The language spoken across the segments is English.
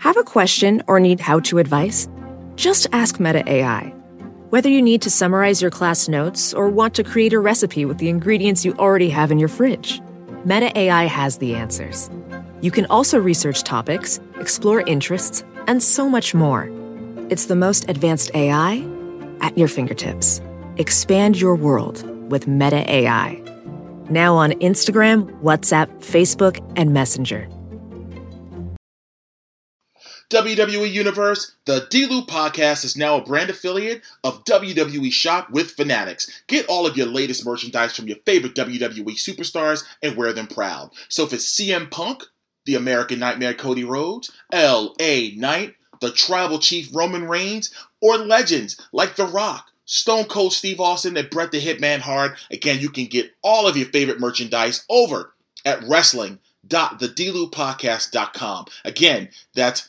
Have a question or need how-to advice? Just ask Meta AI. Whether you need to summarize your class notes or want to create a recipe with the ingredients you already have in your fridge, Meta AI has the answers. You can also research topics, explore interests, and so much more. It's the most advanced AI at your fingertips. Expand your world with Meta AI. Now on Instagram, WhatsApp, Facebook, and Messenger. WWE Universe, the D-Lou Podcast is now a brand affiliate of WWE Shop with Fanatics. Get all of your latest merchandise from your favorite WWE superstars and wear them proud. So if it's CM Punk, the American Nightmare Cody Rhodes, L.A. Knight, the Tribal Chief Roman Reigns, or legends like The Rock, Stone Cold Steve Austin, and Bret the Hitman Hart, again, you can get all of your favorite merchandise over at wrestling.thedlupodcast.com. Again, that's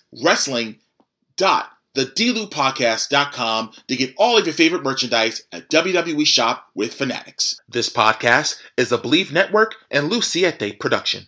wrestling.thedlupodcast.com to get all of your favorite merchandise at WWE Shop with Fanatics. This podcast is a Believe Network and Lou Siete production.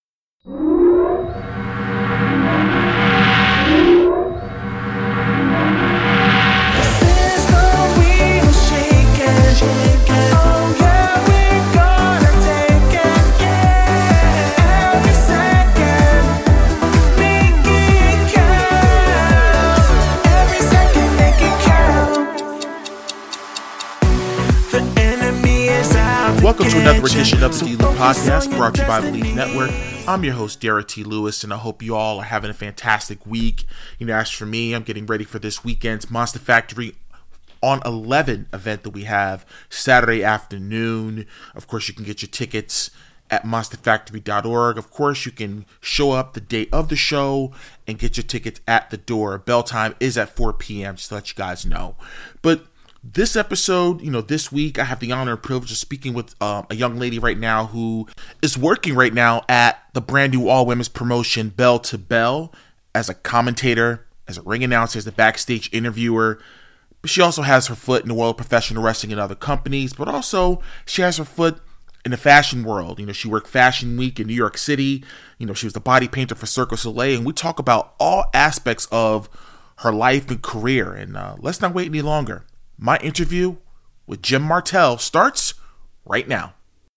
Welcome to another edition of the D-Lou Podcast, brought to you by Believe Network. I'm your host, Derek T. Lewis, and I hope you all are having a fantastic week. As for me, I'm getting ready for this weekend's Monster Factory on 11 event that we have Saturday afternoon. Of course, you can get your tickets at monsterfactory.org. Of course, you can show up the day of the show and get your tickets at the door. Bell time is at 4 p.m., just to let you guys know. But this episode, this week, I have the honor and privilege of speaking with a young lady right now who is working right now at the brand new all-women's promotion, Bell to Bell, as a commentator, as a ring announcer, as a backstage interviewer. But she also has her foot in the world of professional wrestling and other companies, but also she has her foot in the fashion world. She worked Fashion Week in New York City. She was the body painter for Cirque du Soleil, and we talk about all aspects of her life and career. And let's not wait any longer. My interview with Jem Martell starts right now.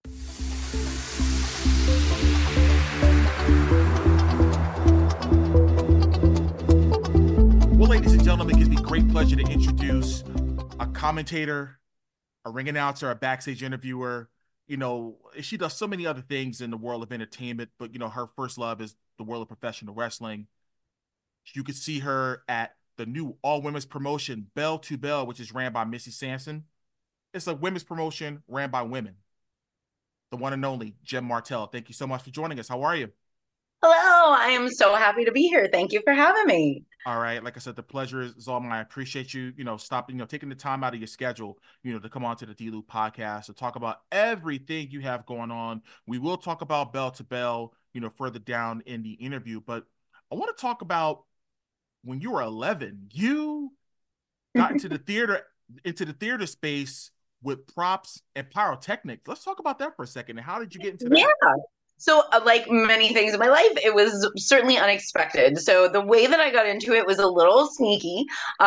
Well, ladies and gentlemen, it gives me great pleasure to introduce a commentator, a ring announcer, a backstage interviewer. She does so many other things in the world of entertainment, but, her first love is the world of professional wrestling. You could see her at the new all-women's promotion, Bell to Bell, which is ran by Missy Sampson. It's a women's promotion ran by women. The one and only Jem Martell. Thank you so much for joining us. How are you? Hello, I am so happy to be here. Thank you for having me. All right. Like I said, the pleasure is all mine. I appreciate you, stopping, taking the time out of your schedule, to come on to the D-Lou Podcast to talk about everything you have going on. We will talk about Bell to Bell, further down in the interview, but I want to talk about when you were 11, you got into the theater space with props and pyrotechnics. Let's talk about that for a second. And how did you get into that? Yeah. So like many things in my life, it was certainly unexpected. So the way that I got into it was a little sneaky.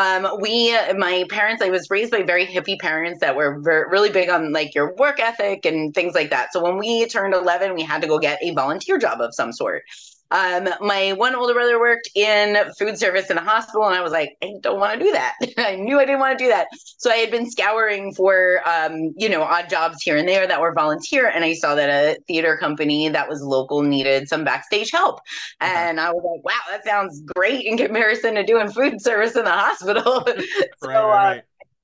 My parents, I was raised by very hippie parents that were really big on like your work ethic and things like that. So when we turned 11, we had to go get a volunteer job of some sort. My one older brother worked in food service in a hospital, and I was like, I don't want to do that. I knew I didn't want to do that. So I had been scouring for, odd jobs here and there that were volunteer. And I saw that a theater company that was local needed some backstage help. And I was like, wow, that sounds great in comparison to doing food service in the hospital. Right.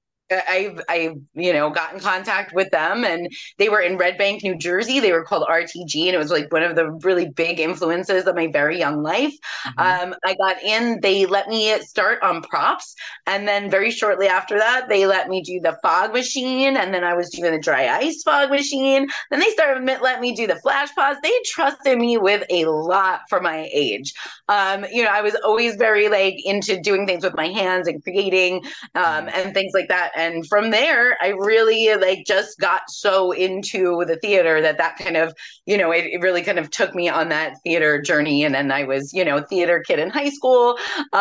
I got in contact with them, and they were in Red Bank, New Jersey. They were called RTG, and it was like one of the really big influences of my very young life. Mm-hmm. I got in, they let me start on props. And then very shortly after that, they let me do the fog machine. And then I was doing the dry ice fog machine. Then they let me do the flash pods. They trusted me with a lot for my age. I was always very into doing things with my hands and creating, and things like that. And from there, I really like just got so into the theater that kind of, it really kind of took me on that theater journey. And then I was, theater kid in high school,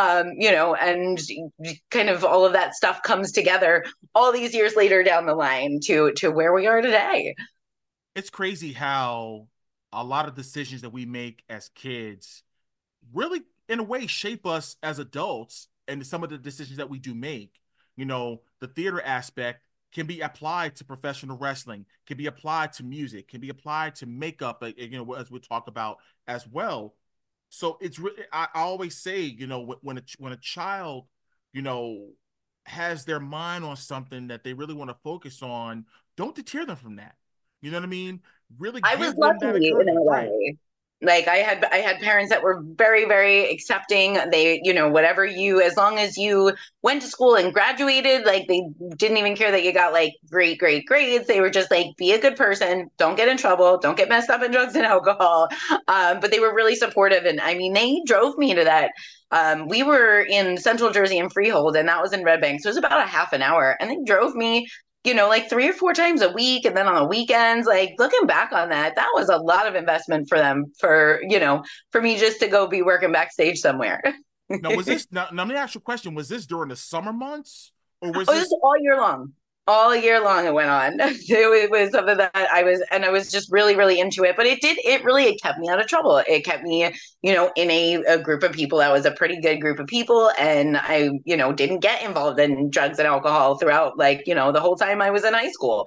and kind of all of that stuff comes together all these years later down the line to where we are today. It's crazy how a lot of decisions that we make as kids really, in a way, shape us as adults, and some of the decisions that we do make. The theater aspect can be applied to professional wrestling, can be applied to music, can be applied to makeup, as we talk about as well. So it's really, I always say, when a child, you know, has their mind on something that they really want to focus on, don't deter them from that. You know what I mean? Really I was give them that lucky in a encouragement. Right. way. Like I had parents that were very, very accepting. They, whatever you, as long as you went to school and graduated, like they didn't even care that you got like great grades. They were just like, be a good person, don't get in trouble, don't get messed up in drugs and alcohol. But they were really supportive, and I mean, they drove me to that. We were in Central Jersey and Freehold, and that was in Red Bank, so it was about a half an hour, and they drove me like 3 or 4 times a week. And then on the weekends, like looking back on that, that was a lot of investment for them for me just to go be working backstage somewhere. Now, was this now? Let me ask you a question. Was this during the summer months, or was Oh, this this? is all year long. All year long it went on. It was something that I was just really, really into it. But it kept me out of trouble. It kept me, in a group of people that was a pretty good group of people. And I, didn't get involved in drugs and alcohol throughout, like, the whole time I was in high school.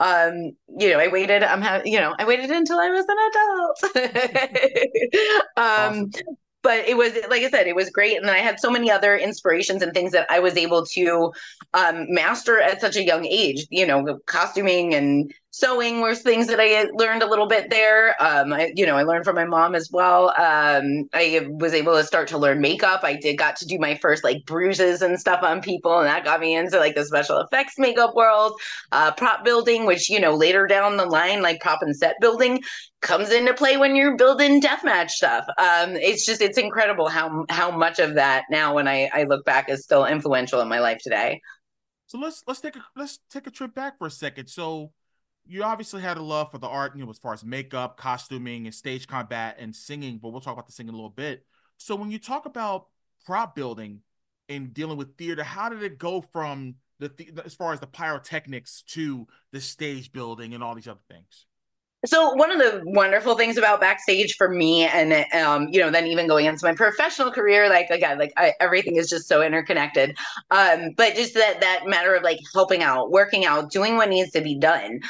I waited, I waited until I was an adult. Awesome. But it was, like I said, it was great. And then I had so many other inspirations and things that I was able to master at such a young age. Costuming and sewing were things that I learned a little bit there. I learned from my mom as well. I was able to start to learn makeup. Got to do my first like bruises and stuff on people, and that got me into like the special effects makeup world. Prop building, which later down the line, like prop and set building comes into play when you're building deathmatch stuff. It's incredible how much of that now, when I look back, is still influential in my life today. So let's take a trip back for a second. So you obviously had a love for the art, as far as makeup, costuming, and stage combat and singing, but we'll talk about the singing a little bit. So when you talk about prop building and dealing with theater, how did it go from as far as the pyrotechnics to the stage building and all these other things? So one of the wonderful things about backstage for me, and then even going into my professional career, like again, like everything is just so interconnected. But just that matter of like helping out, working out, doing what needs to be done.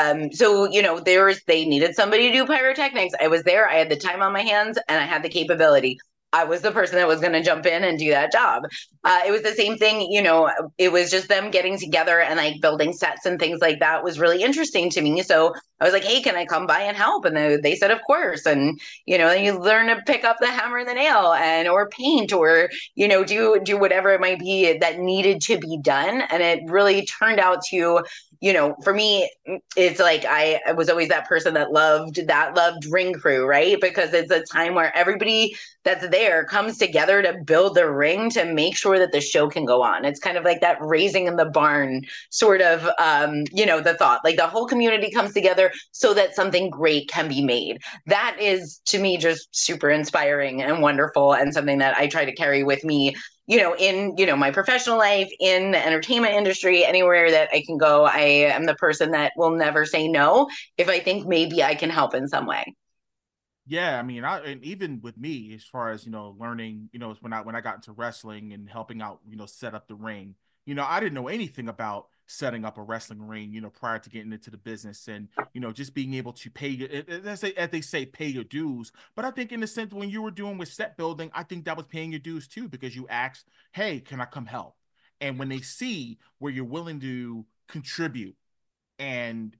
So they needed somebody to do pyrotechnics. I was there. I had the time on my hands, and I had the capability. I was the person that was going to jump in and do that job. It was the same thing, it was just them getting together and like building sets and things like that was really interesting to me. So I was like, hey, can I come by and help? And they said, of course. And, then you learn to pick up the hammer and the nail or paint or, do whatever it might be that needed to be done. And it really turned out to, for me, it's like I was always that person that loved ring crew, right? Because it's a time where everybody that's there comes together to build the ring to make sure that the show can go on. It's kind of like that raising in the barn sort of, the thought, like the whole community comes together so that something great can be made. That is to me just super inspiring and wonderful, and something that I try to carry with me in my professional life, in the entertainment industry, anywhere that I can go. I am the person that will never say no if I think maybe I can help in some way. Yeah, I mean, and even with me, as far as learning, when I got into wrestling and helping out, set up the ring, I didn't know anything about setting up a wrestling ring, prior to getting into the business, and just being able to pay, as they say, pay your dues. But I think in the sense when you were doing with set building, I think that was paying your dues too, because you asked, "Hey, can I come help?" And when they see where you're willing to contribute and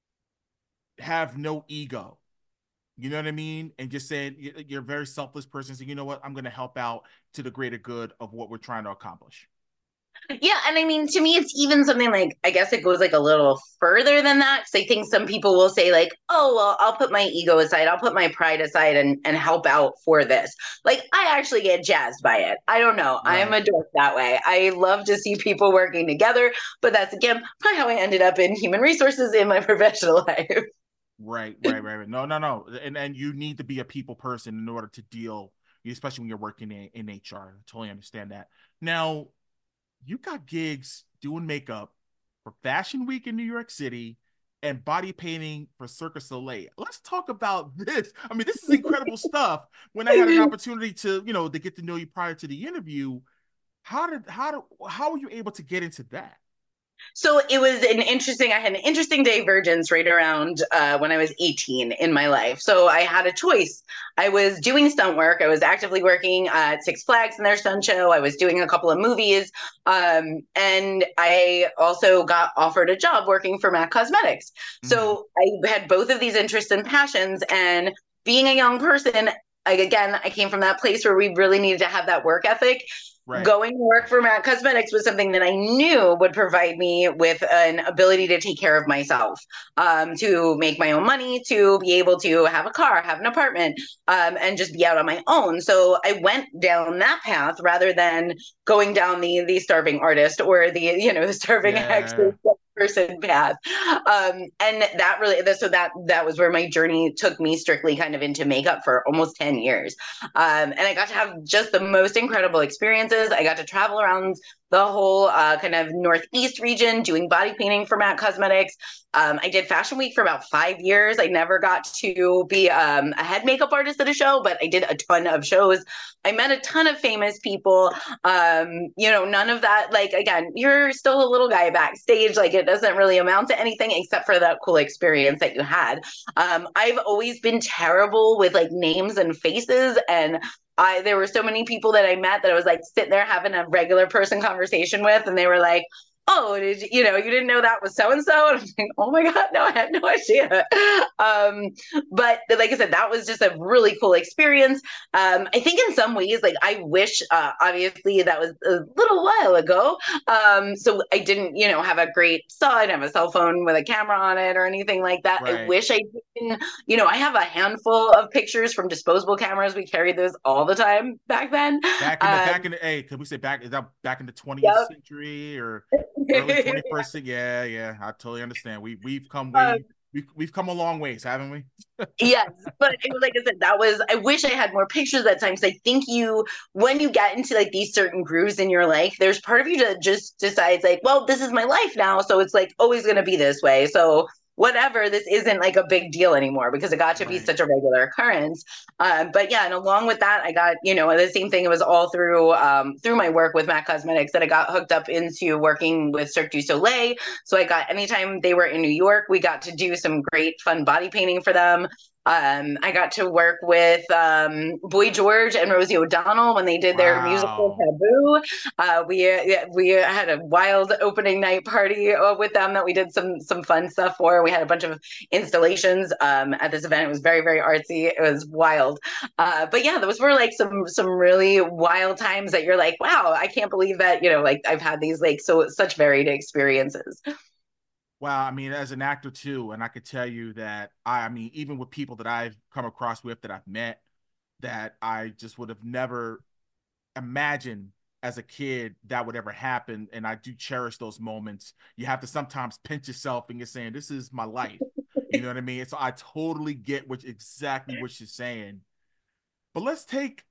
have no ego, you know what I mean? And just saying you're a very selfless person. So you know what? I'm going to help out to the greater good of what we're trying to accomplish. Yeah, and I mean, to me, it's even something like, I guess it goes like a little further than that. Because I think some people will say like, oh, well, I'll put my ego aside, I'll put my pride aside and help out for this. Like, I actually get jazzed by it. I don't know. I'm Right. a dork that way. I love to see people working together, but that's again probably how I ended up in human resources in my professional life. Right. No. And you need to be a people person in order to deal, especially when you're working in HR. I totally understand that. Now, you got gigs doing makeup for Fashion Week in New York City and body painting for Cirque du Soleil. Let's talk about this. I mean, this is incredible stuff. When I had an opportunity to, to get to know you prior to the interview, how were you able to get into that? So it was I had an interesting divergence right around when I was 18 in my life. So I had a choice. I was doing stunt work. I was actively working at Six Flags in their stunt show. I was doing a couple of movies. And I also got offered a job working for MAC Cosmetics. Mm-hmm. So I had both of these interests and passions. And being a young person, I came from that place where we really needed to have that work ethic. Right. Going to work for MAC Cosmetics was something that I knew would provide me with an ability to take care of myself, to make my own money, to be able to have a car, have an apartment, and just be out on my own. So I went down that path rather than going down the starving artist or the starving actor Yeah. person path. And that really that was where my journey took me strictly kind of into makeup for almost 10 years. And I got to have just the most incredible experiences. I got to travel around the whole kind of Northeast region doing body painting for MAC Cosmetics. I did Fashion Week for about 5 years. I never got to be a head makeup artist at a show, but I did a ton of shows. I met a ton of famous people. None of that, like, again, you're still a little guy backstage. Like, it doesn't really amount to anything except for that cool experience that you had. I've always been terrible with like names and faces, and there were so many people that I met that I was like sitting there having a regular person conversation with, and they were like, "Oh, you didn't know that was so and so?" And I'm like, "Oh my god, no, I had no idea." Um, but like I said, that was just a really cool experience. I think in some ways, like I wish, obviously, that was a little while ago. So I didn't, have a great saw. I didn't have a cell phone with a camera on it or anything like that. I Right. wish I didn't. I have a handful of pictures from disposable cameras. We carried those all the time back then. Hey, could we say back, is that back in the 20th Yep. century or early 21st? Yeah, I totally understand. um, We've come a long ways, haven't we? yes, but it was like I said, I wish I had more pictures that time. Because I think when you get into like these certain grooves in your life, there's part of you that just decides like, well, this is my life now. So it's like always going to be this way. So whatever, this isn't like a big deal anymore because it got to be Right. such a regular occurrence. But yeah, and along with that, I got, the same thing. It was all through my work with MAC Cosmetics that I got hooked up into working with Cirque du Soleil. So I got, anytime they were in New York, we got to do some great fun body painting for them. I got to work with Boy George and Rosie O'Donnell when they did their musical Wow. Taboo. We had a wild opening night party with them that we did some fun stuff for. We had a bunch of installations at this event. It was very very artsy. It was wild. But yeah, those were like some really wild times that you're like, wow, I can't believe that like I've had these like such varied experiences. Well, I mean, as an actor too, and I could tell you that I mean, even with people that I've come across with that I've met, that I just would have never imagined as a kid that would ever happen. And I do cherish those moments. You have to sometimes pinch yourself and you're saying, "This is my life." You know what I mean? So I totally get exactly what you're saying. But let's take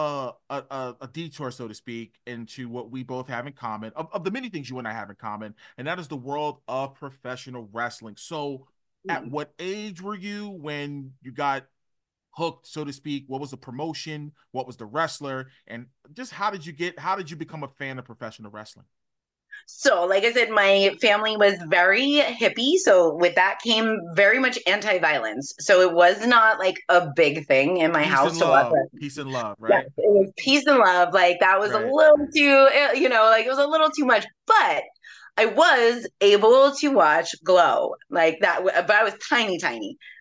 a detour, so to speak, into what we both have in common, of the many things you and I have in common, and that is the world of professional wrestling. So, at what age were you when you got hooked, so to speak? What was the promotion? What was the wrestler? And just how did you become a fan of professional wrestling? So, like I said, my family was very hippie. So, with that came very much anti violence. So, it was not like a big thing in my house to watch it. Peace and love, Yes, right? it was peace and love. Like, that was a Right. little too, like it was a little too much. But I was able to watch Glow like that, but I was tiny, tiny.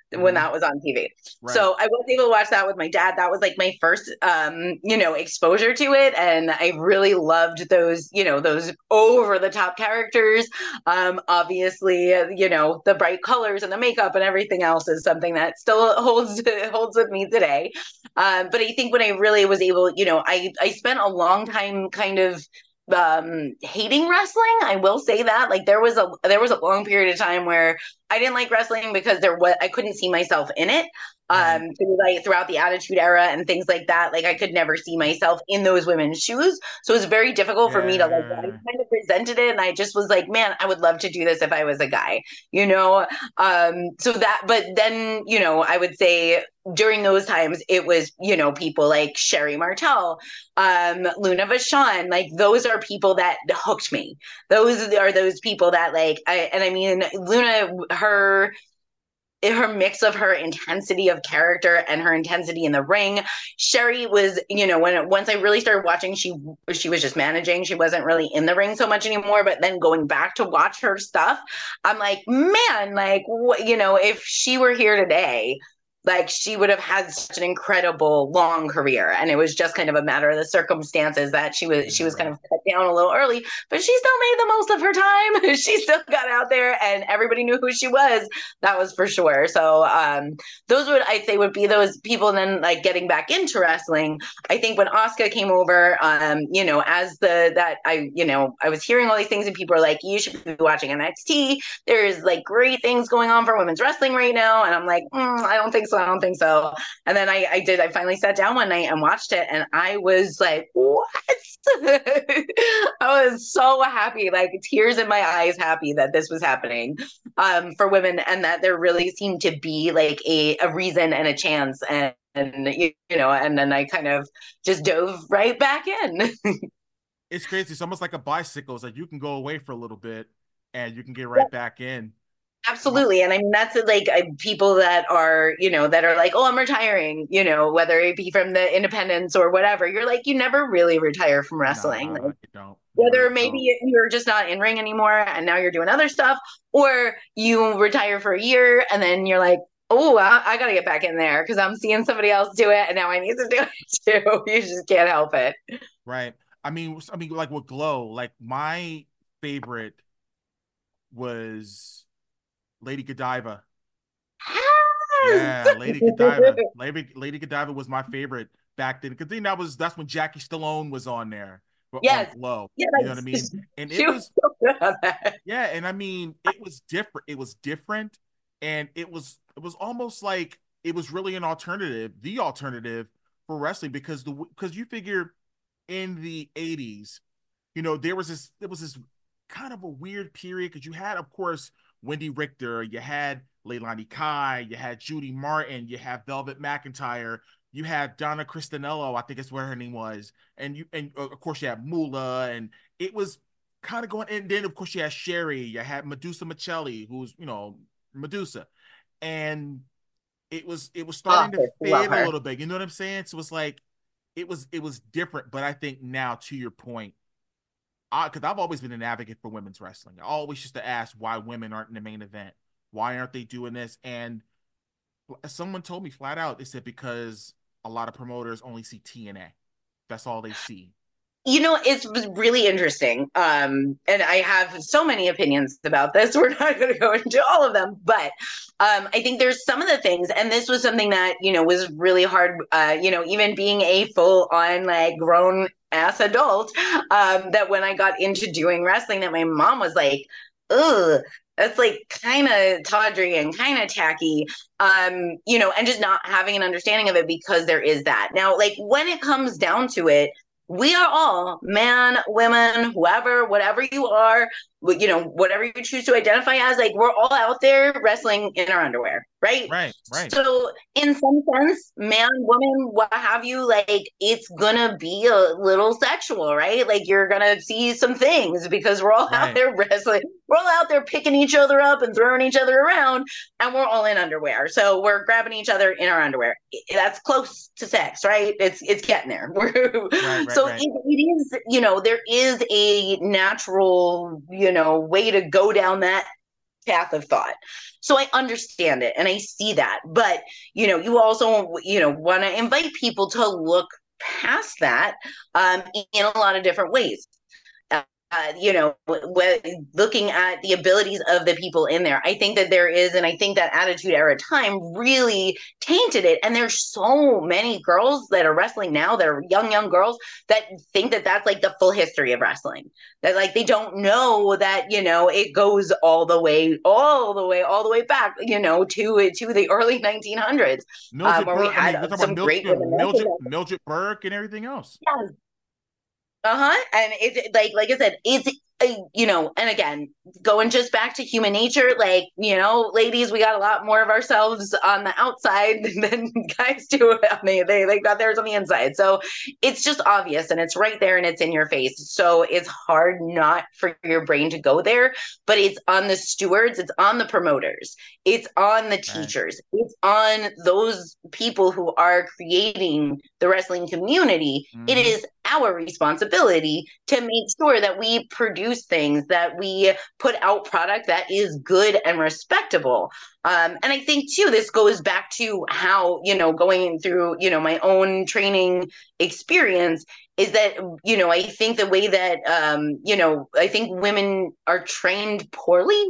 when that was on TV. Right. So I was able to watch that with my dad. That was like my first, exposure to it. And I really loved those, those over the top characters. Obviously, the bright colors and the makeup and everything else is something that still holds with me today. But I think when I really was able, I spent a long time kind of hating wrestling. I will say that. Like there was a long period of time where I didn't like wrestling because I couldn't see myself in it. Like throughout the Attitude Era and things like that, like I could never see myself in those women's shoes. So it was very difficult for me to like. I kind of resented it, and I just was like, man, I would love to do this if I was a guy, So that, but then I would say during those times it was people like Sherry Martel, Luna Vachon, like those are people that hooked me. Those are those people that like I mean Luna, her mix of her intensity of character and her intensity in the ring. Sherry was, once I really started watching, she was just managing. She wasn't really in the ring so much anymore. But then going back to watch her stuff, I'm like, man, like, if she were here today, like she would have had such an incredible long career, and it was just kind of a matter of the circumstances that she was kind of cut down a little early, but she still made the most of her time. She still got out there and everybody knew who she was. That was for sure. So those I'd say would be those people. And then like getting back into wrestling, I think when Asuka came over, I was hearing all these things and people are like, you should be watching NXT. There's like great things going on for women's wrestling right now. And I'm like, I don't think so. And then I finally sat down one night and watched it, and I was like, what? I was so happy, like tears in my eyes, happy that this was happening for women, and that there really seemed to be like a reason and a chance. And then I kind of just dove right back in. It's crazy. It's almost like a bicycle. It's like you can go away for a little bit and you can get right back in. Absolutely. And I mean, that's like people that are, that are like, oh, I'm retiring, whether it be from the independents or whatever. You're like, you never really retire from wrestling. No, like, you don't. Whether maybe you're just not in ring anymore and now you're doing other stuff, or you retire for a year and then you're like, oh, I got to get back in there because I'm seeing somebody else do it and now I need to do it too. You just can't help it. Right. I mean, like with Glow, like my favorite was Lady Godiva. Yeah, Lady Godiva. Lady Godiva was my favorite back then, because then that's when Jackie Stallone was on there. Yes. On Glow. Yes. You know what I mean? And it was so good on that. Yeah, and I mean it was different. It was different, and it was almost like it was really the alternative for wrestling, because you figure in the 80s, there was this kind of a weird period, because you had, of course, Wendy Richter, you had Leilani Kai, you had Judy Martin, you have Velvet McIntyre, you had Donna Cristanello, I think that's what her name was, and of course you had Moolah, and it was kind of going. And then of course you had Sherry, you had Medusa Michelli, who's Medusa, and it was starting to fade a little bit. You know what I'm saying? So it's like it was different. But I think now, to your point, because I've always been an advocate for women's wrestling. I always used to ask why women aren't in the main event. Why aren't they doing this? And someone told me flat out, they said because a lot of promoters only see TNA. That's all they see. It's really interesting. And I have so many opinions about this. We're not going to go into all of them, but I think there's some of the things, and this was something that, was really hard, even being a full on like grown ass adult, that when I got into doing wrestling, that my mom was like, ugh, that's like kind of tawdry and kind of tacky, and just not having an understanding of it, because there is that. Now, like when it comes down to it, we are all man, women, whoever, whatever you are, whatever you choose to identify as, like we're all out there wrestling in our underwear, right? Right. So in some sense, man, woman, what have you, like it's gonna be a little sexual, right? Like you're gonna see some things because we're all out there wrestling. We're all out there picking each other up and throwing each other around, and we're all in underwear. So we're grabbing each other in our underwear. That's close to sex, right? It's getting there. It is, there is a natural, way to go down that path of thought. So I understand it and I see that. But, you also, want to invite people to look past that in a lot of different ways. Looking at the abilities of the people in there. I think that there is, and I think that Attitude Era time really tainted it. And there's so many girls that are wrestling now that are young girls that think that that's like the full history of wrestling. That like they don't know that, it goes all the way back, to the early 1900s, where we had some great women. Mildred Burke and everything else. Yes. And it's like I said, it's and again, going just back to human nature, ladies, we got a lot more of ourselves on the outside than guys do. They got theirs on the inside. So it's just obvious and it's right there and it's in your face. So it's hard not for your brain to go there, but it's on the stewards, it's on the promoters, it's on the teachers, it's on those people who are creating the wrestling community. Mm-hmm. It is our responsibility to make sure that we produce things, that we put out product that is good and respectable. And I think too, this goes back to how, going through, my own training experience is that, I think the way that, I think women are trained poorly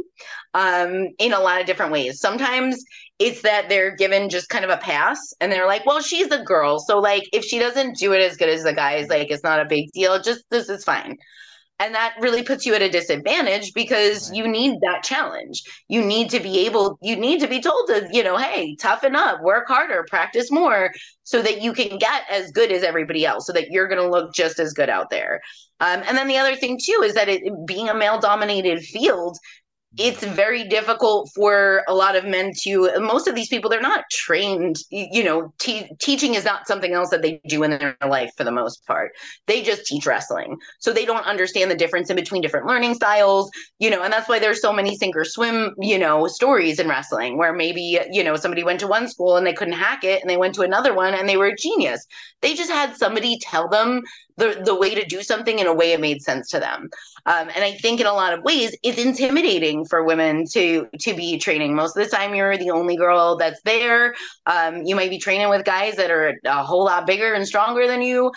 in a lot of different ways. Sometimes it's that they're given just kind of a pass and they're like, well, she's a girl. So like, if she doesn't do it as good as the guys, like, it's not a big deal. Just this is fine. And that really puts you at a disadvantage because you need that challenge. You need to be told to, hey, toughen up, work harder, practice more so that you can get as good as everybody else, so that you're going to look just as good out there. And then the other thing too, is that being a male dominated field, it's very difficult for a lot of men most of these people, they're not trained, teaching is not something else that they do in their life for the most part. They just teach wrestling. So they don't understand the difference in between different learning styles, and that's why there's so many sink or swim, stories in wrestling where maybe, somebody went to one school and they couldn't hack it and they went to another one and they were a genius. They just had somebody tell them the way to do something in a way it made sense to them. And I think in a lot of ways, it's intimidating for women to be training. Most of the time, you're the only girl that's there. You might be training with guys that are a whole lot bigger and stronger than you,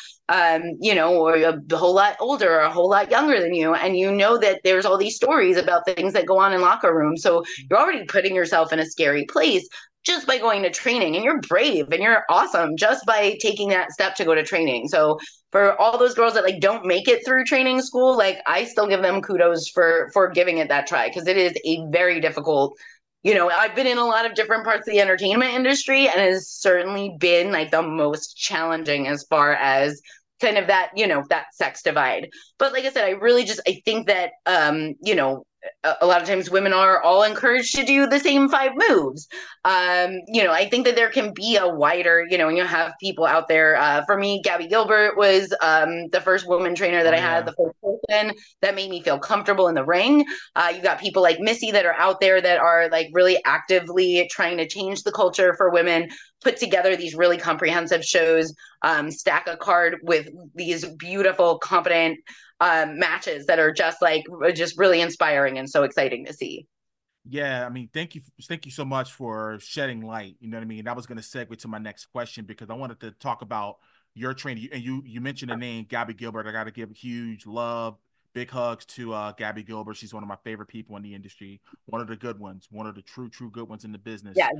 or a whole lot older or a whole lot younger than you. And that there's all these stories about things that go on in locker rooms. So you're already putting yourself in a scary place just by going to training, and you're brave and you're awesome just by taking that step to go to training. So for all those girls that don't make it through training school, I still give them kudos for giving it that try, because it is a very difficult, I've been in a lot of different parts of the entertainment industry, and it has certainly been the most challenging as far as kind of that, that sex divide. But like I said, I think that, a lot of times women are all encouraged to do the same 5 moves. I think that there can be a wider, and you have people out there. For me, Gabby Gilbert was the first woman trainer that I had, the first person that made me feel comfortable in the ring. You got people like Missy that are out there that are really actively trying to change the culture for women, put together these really comprehensive shows, stack a card with these beautiful, competent matches that are just really inspiring and so exciting to see. Yeah, I mean, thank you so much for shedding light. You know what I mean? That was going to segue to my next question, because I wanted to talk about your training. And you mentioned the name Gabby Gilbert. I got to give huge love, big hugs to Gabby Gilbert. She's one of my favorite people in the industry. One of the good ones. One of the true good ones in the business. Yeah.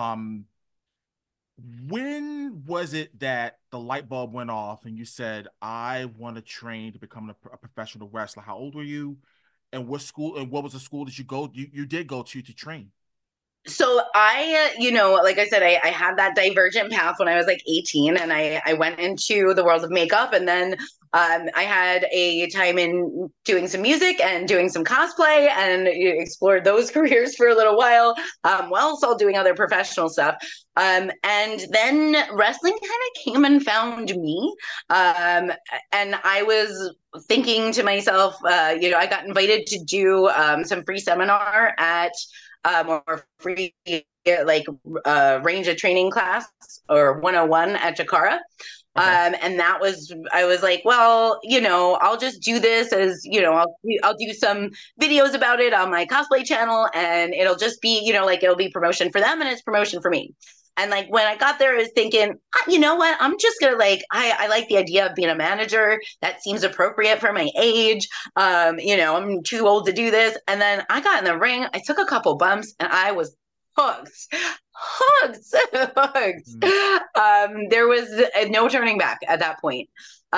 When was it that the light bulb went off and you said, I want to train to become a professional wrestler? How old were you? And what school, and what was the school that you did go to train? So I, like I said, I had that divergent path when I was 18, and I went into the world of makeup, and then I had a time in doing some music and doing some cosplay, and explored those careers for a little while, while still doing other professional stuff. And then wrestling kind of came and found me. And I was thinking to myself, I got invited to do some free seminar at or free range of training class, or 101 at Jakara. Okay. And that was, I was like, well, I'll just do this as, I'll do some videos about it on my cosplay channel, and it'll just be, like it'll be promotion for them and it's promotion for me. And like when I got there, I was thinking, you know what? I'm just gonna I like the idea of being a manager. That seems appropriate for my age. I'm too old to do this. And then I got in the ring. I took a couple bumps, and I was hooked, hooked. There was no turning back at that point.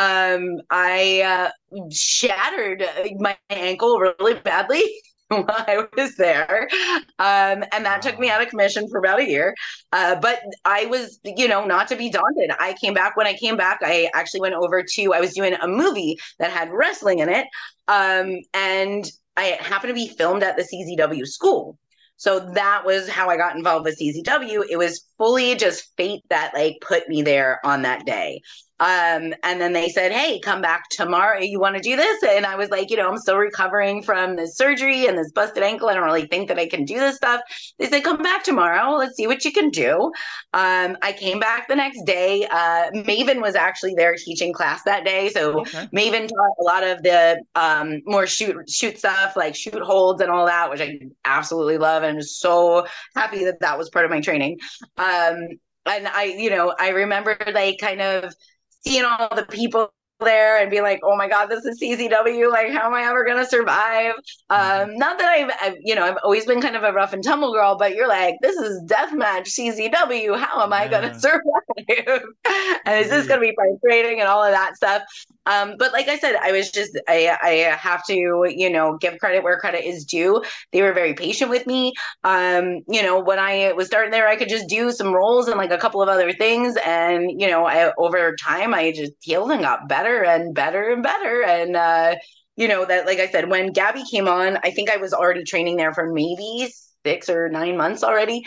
I shattered my ankle really badly while I was there. And that took me out of commission for about a year. But I was, not to be daunted. When I came back, I actually went over I was doing a movie that had wrestling in it. And I happened to be filmed at the CZW school. So that was how I got involved with CZW. It was fully just fate that put me there on that day. And then they said, hey, come back tomorrow. You want to do this? And I was like, I'm still recovering from this surgery and this busted ankle. I don't really think that I can do this stuff. They said, come back tomorrow. Let's see what you can do. I came back the next day. Maven was actually there teaching class that day. So Maven taught a lot of the more shoot stuff, like shoot holds and all that, which I absolutely love. And I'm so happy that was part of my training. And I remember kind of seeing all the people there and be like, oh my God, this is CZW. Like, how am I ever going to survive? Not that I've always been kind of a rough and tumble girl, but you're like, this is deathmatch CZW. How am I going to survive? And is this going to be frustrating and all of that stuff? But like I said, I have to, give credit where credit is due. They were very patient with me. When I was starting there, I could just do some roles and a couple of other things. And, over time, I just healed and got better and better and better. And, that, like I said, when Gabby came on, I think I was already training there for maybe 6 or 9 months already.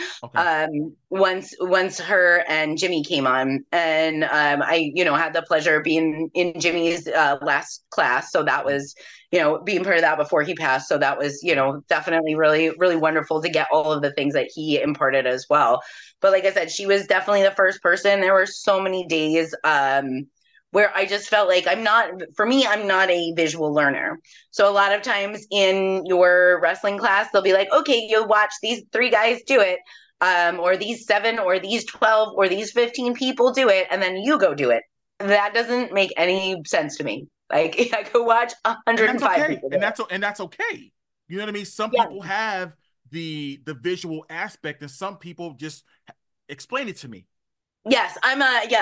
Once her and Jimmy came on, and I had the pleasure of being in Jimmy's last class, so that was being part of that before he passed, so that was definitely really, really wonderful to get all of the things that he imparted as well. But like I said, she was definitely the first person. There were so many days where I just felt like I'm not a visual learner. So a lot of times in your wrestling class, they'll be like, okay, you'll watch these 3 guys do it, or these 7 or these 12 or these 15 people do it, and then you go do it. That doesn't make any sense to me. Like, I could watch 105 people. And that's okay. You know what I mean? Some people have the visual aspect, and some people just explain it to me. Yes, I'm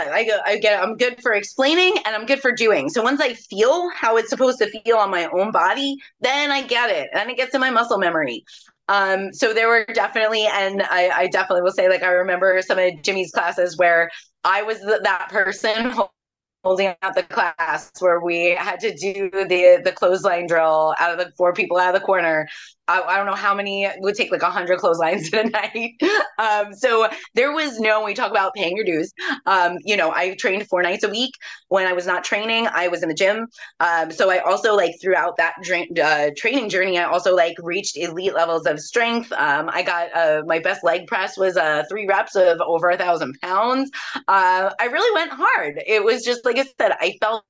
good for explaining, and I'm good for doing. So once I feel how it's supposed to feel on my own body, then I get it, and it gets in my muscle memory. So there were definitely, and I definitely will say, I remember some of Jimmy's classes where I was that person holding out the class where we had to do the clothesline drill out of the 4 people out of the corner. I don't know how many, it would take 100 clotheslines in a night. So there was we talk about paying your dues. I trained 4 nights a week. When I was not training, I was in the gym. So I also throughout that training journey, I also reached elite levels of strength. I got my best leg press was 3 reps of over 1,000 pounds. I really went hard. It was just, like I said, I felt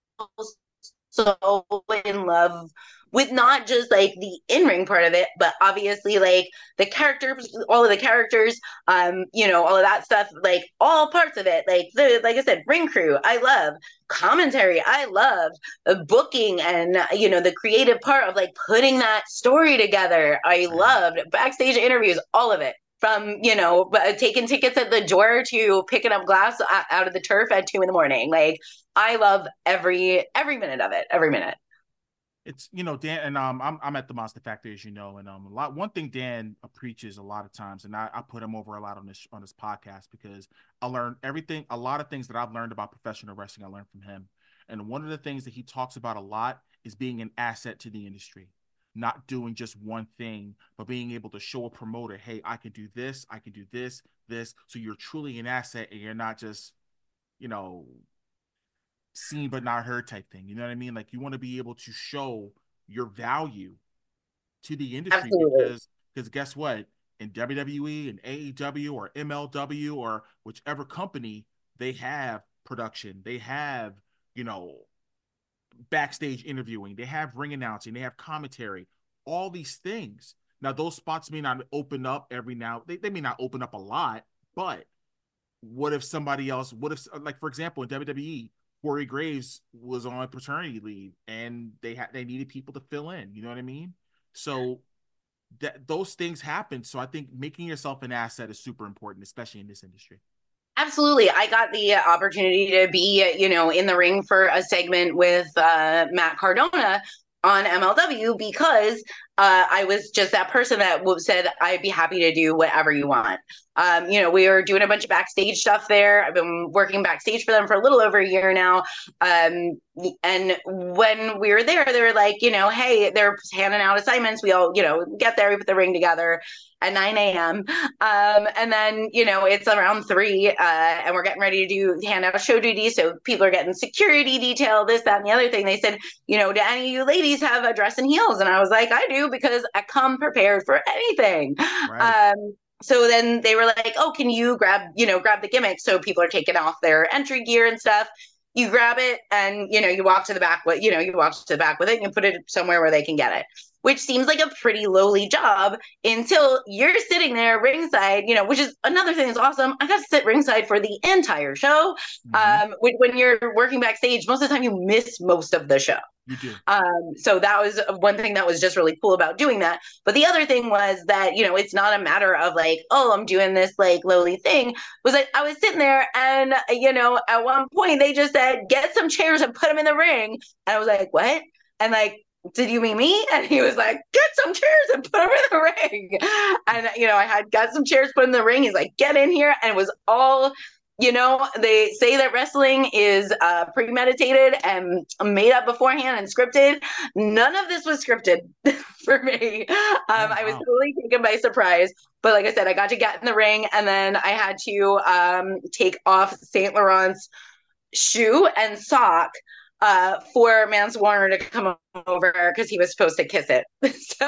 so in love with not just the in-ring part of it, but obviously the characters, all of the characters, all of that stuff, all parts of it, like I said, ring crew, I love commentary, I love booking, and the creative part of putting that story together. I loved backstage interviews, all of it. From taking tickets at the door to picking up glass out of the turf at 2 a.m. I love every minute of it, every minute. It's Dan, and I'm at the Monster Factory, as you know, and one thing Dan preaches a lot of times, and I put him over a lot on this podcast, because I learned a lot of things that I've learned about professional wrestling, I learned from him. And one of the things that he talks about a lot is being an asset to the industry, not doing just one thing, but being able to show a promoter, hey, I can do this, I can do this. So you're truly an asset, and you're not just, seen but not heard type thing. You know what I mean? You want to be able to show your value to the industry. Absolutely. Because guess what? In WWE and AEW or MLW or whichever company, they have production, they have, backstage interviewing, they have ring announcing, they have commentary, all these things. Now, those spots may not open up every now, they may not open up a lot, but what if like, for example, in WWE, Corey Graves was on paternity leave and they needed people to fill in, you know what I mean? So those things happen. So I think making yourself an asset is super important, especially in this industry. Absolutely. I got the opportunity to be, in the ring for a segment with Matt Cardona on MLW because I was just that person that said, I'd be happy to do whatever you want. We were doing a bunch of backstage stuff there. I've been working backstage for them for a little over a year now. And when we were there, they were like, hey, they're handing out assignments. We all, get there, we put the ring together at 9 a.m. And then, it's around 3 and we're getting ready to hand out show duty. So people are getting security detail, this, that, and the other thing. They said, do any of you ladies have a dress and heels? And I was like, I do, because I come prepared for anything. Right. So then they were like, oh, can you grab the gimmick? So people are taking off their entry gear and stuff. You grab it and, you walk to the back with, you walk to the back with it and you put it somewhere where they can get it, which seems like a pretty lowly job until you're sitting there ringside, which is another thing that's awesome. I got to sit ringside for the entire show. Mm-hmm. When you're working backstage, most of the time you miss most of the show. You do. So that was one thing that was just really cool about doing that. But the other thing was that, it's not a matter of like, oh, I'm doing this like lowly thing. It was like, I was sitting there and, at one point they just said, get some chairs and put them in the ring. And I was like, what? And like, did you mean me? And he was like, get some chairs and put them in the ring. And, I had got some chairs put in the ring. He's like, get in here. And it was all, they say that wrestling is premeditated and made up beforehand and scripted. None of this was scripted for me. I was totally taken by surprise. But like I said, I got to get in the ring and then I had to take off St. Laurent's shoe and sock for Mance Warner to come over because he was supposed to kiss it. So,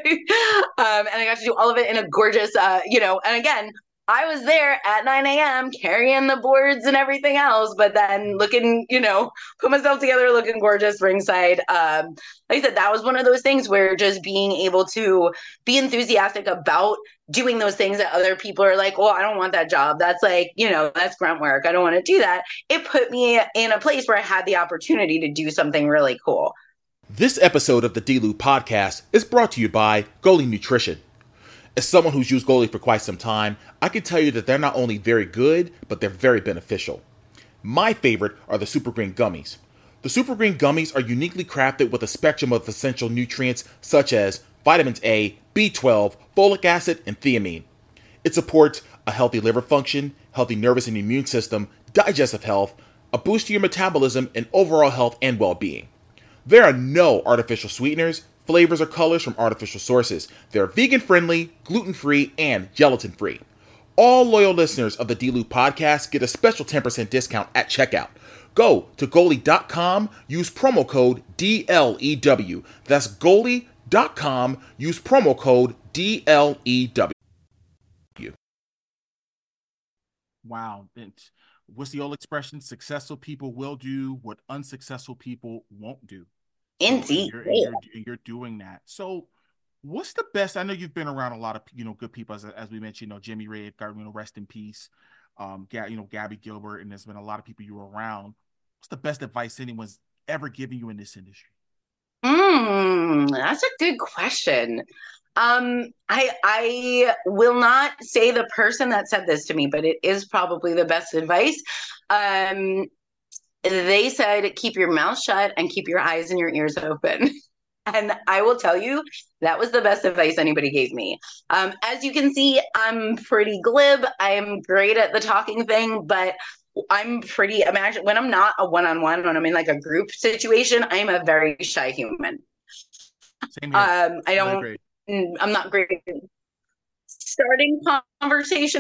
and I got to do all of it in a gorgeous, and again, I was there at 9 a.m. carrying the boards and everything else, but then looking, put myself together looking gorgeous ringside. Like I said, that was one of those things where just being able to be enthusiastic about doing those things that other people are like, well, I don't want that job. That's like, that's grunt work. I don't want to do that. It put me in a place where I had the opportunity to do something really cool. This episode of the D-Lou podcast is brought to you by Goli Nutrition. As someone who's used Goli for quite some time, I can tell you that they're not only very good, but they're very beneficial. My favorite are the Super Green Gummies. The Super Green Gummies are uniquely crafted with a spectrum of essential nutrients such as vitamins A, B12, folic acid, and thiamine. It supports a healthy liver function, healthy nervous and immune system, digestive health, a boost to your metabolism, and overall health and well-being. There are no artificial sweeteners, flavors, or colors from artificial sources. They're vegan-friendly, gluten-free, and gelatin-free. All loyal listeners of the D-Lou podcast get a special 10% discount at checkout. Go to Goli.com, use promo code DLEW. That's Goli.com, use promo code DLEW. Wow. What's the old expression? Successful people will do what unsuccessful people won't do. Indeed. You're doing that. So what's the best? I know you've been around a lot of, good people, as we mentioned, Jimmy Rave, rest in peace. Gabby Gilbert, and there's been a lot of people you were around. What's the best advice anyone's ever given you in this industry? That's a good question. I will not say the person that said this to me, but it is probably the best advice. They said, keep your mouth shut and keep your eyes and your ears open. And I will tell you, that was the best advice anybody gave me. As you can see, I'm pretty glib. I'm great at the talking thing, but I'm imagine when I'm not a one-on-one, when I'm in like a group situation, I'm a very shy human. Same here. I'm not great at starting conversation with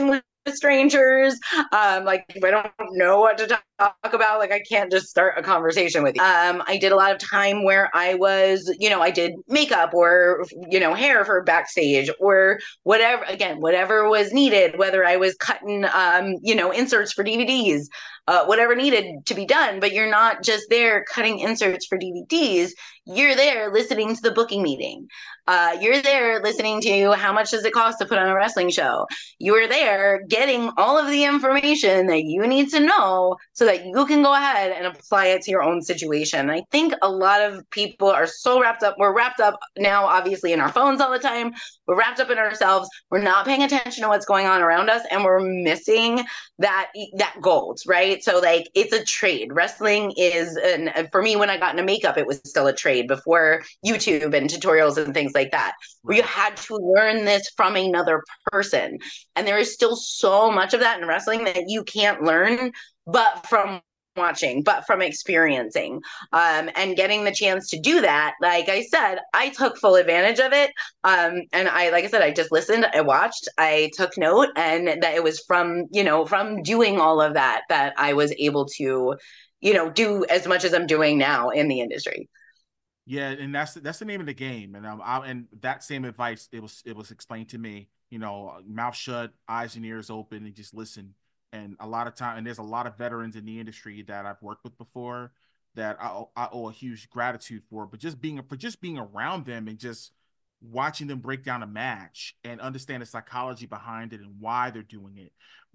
strangers. Like if I don't know what to talk about, like I can't just start a conversation with you. I did a lot of time where I was, I did makeup or, hair for backstage or whatever, again, whatever was needed, whether I was cutting, inserts for DVDs, whatever needed to be done. But you're not just there cutting inserts for DVDs. You're there listening to the booking meeting. You're there listening to how much does it cost to put on a wrestling show. You're there getting all of the information that you need to know so that you can go ahead and apply it to your own situation. I think a lot of people are so wrapped up. We're wrapped up now, obviously, in our phones all the time. We're wrapped up in ourselves. We're not paying attention to what's going on around us, and we're missing that gold, right? So like it's a trade. Wrestling is, and for me, when I got into makeup, it was still a trade before YouTube and tutorials and things like that, where you had to learn this from another person. And there is still so much of that in wrestling that you can't learn but from watching, but from experiencing, and getting the chance to do that. Like I said, I took full advantage of it. And like I said, I just listened, I watched, I took note, and that it was from doing all of that I was able to, do as much as I'm doing now in the industry. Yeah, and that's the name of the game. And and that same advice, it was explained to me, mouth shut, eyes and ears open, and just listen. And a lot of time, and there's a lot of veterans in the industry that I've worked with before that I owe a huge gratitude for. But just being around them and just watching them break down a match and understand the psychology behind it and why they're doing it.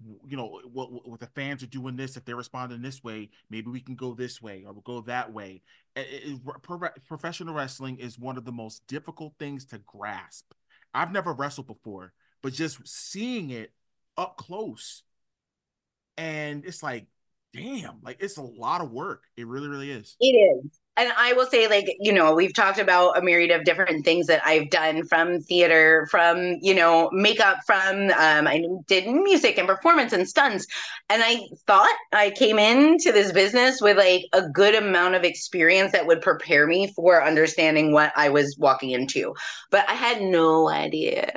What the fans are doing this, if they're responding this way, maybe we can go this way or we'll go that way. Professional wrestling is one of the most difficult things to grasp. I've never wrestled before, but just seeing it up close, and it's like, damn, like it's a lot of work. It really, really is. It is. And I will say, like, we've talked about a myriad of different things that I've done, from theater, from, makeup, from, I did music and performance and stunts. And I thought I came into this business with like a good amount of experience that would prepare me for understanding what I was walking into. But I had no idea.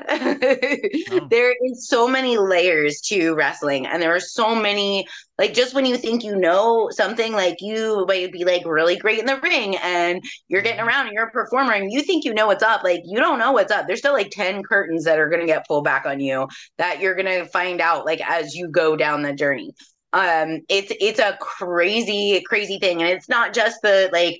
Oh. There is so many layers to wrestling, and there are so many, like, just when you think something, like you might be like really great in the ring and you're getting around and you're a performer and you think you know what's up. Like, you don't know what's up. There's still like 10 curtains that are going to get pulled back on you that you're going to find out like as you go down the journey. It's a crazy, crazy thing. And it's not just the like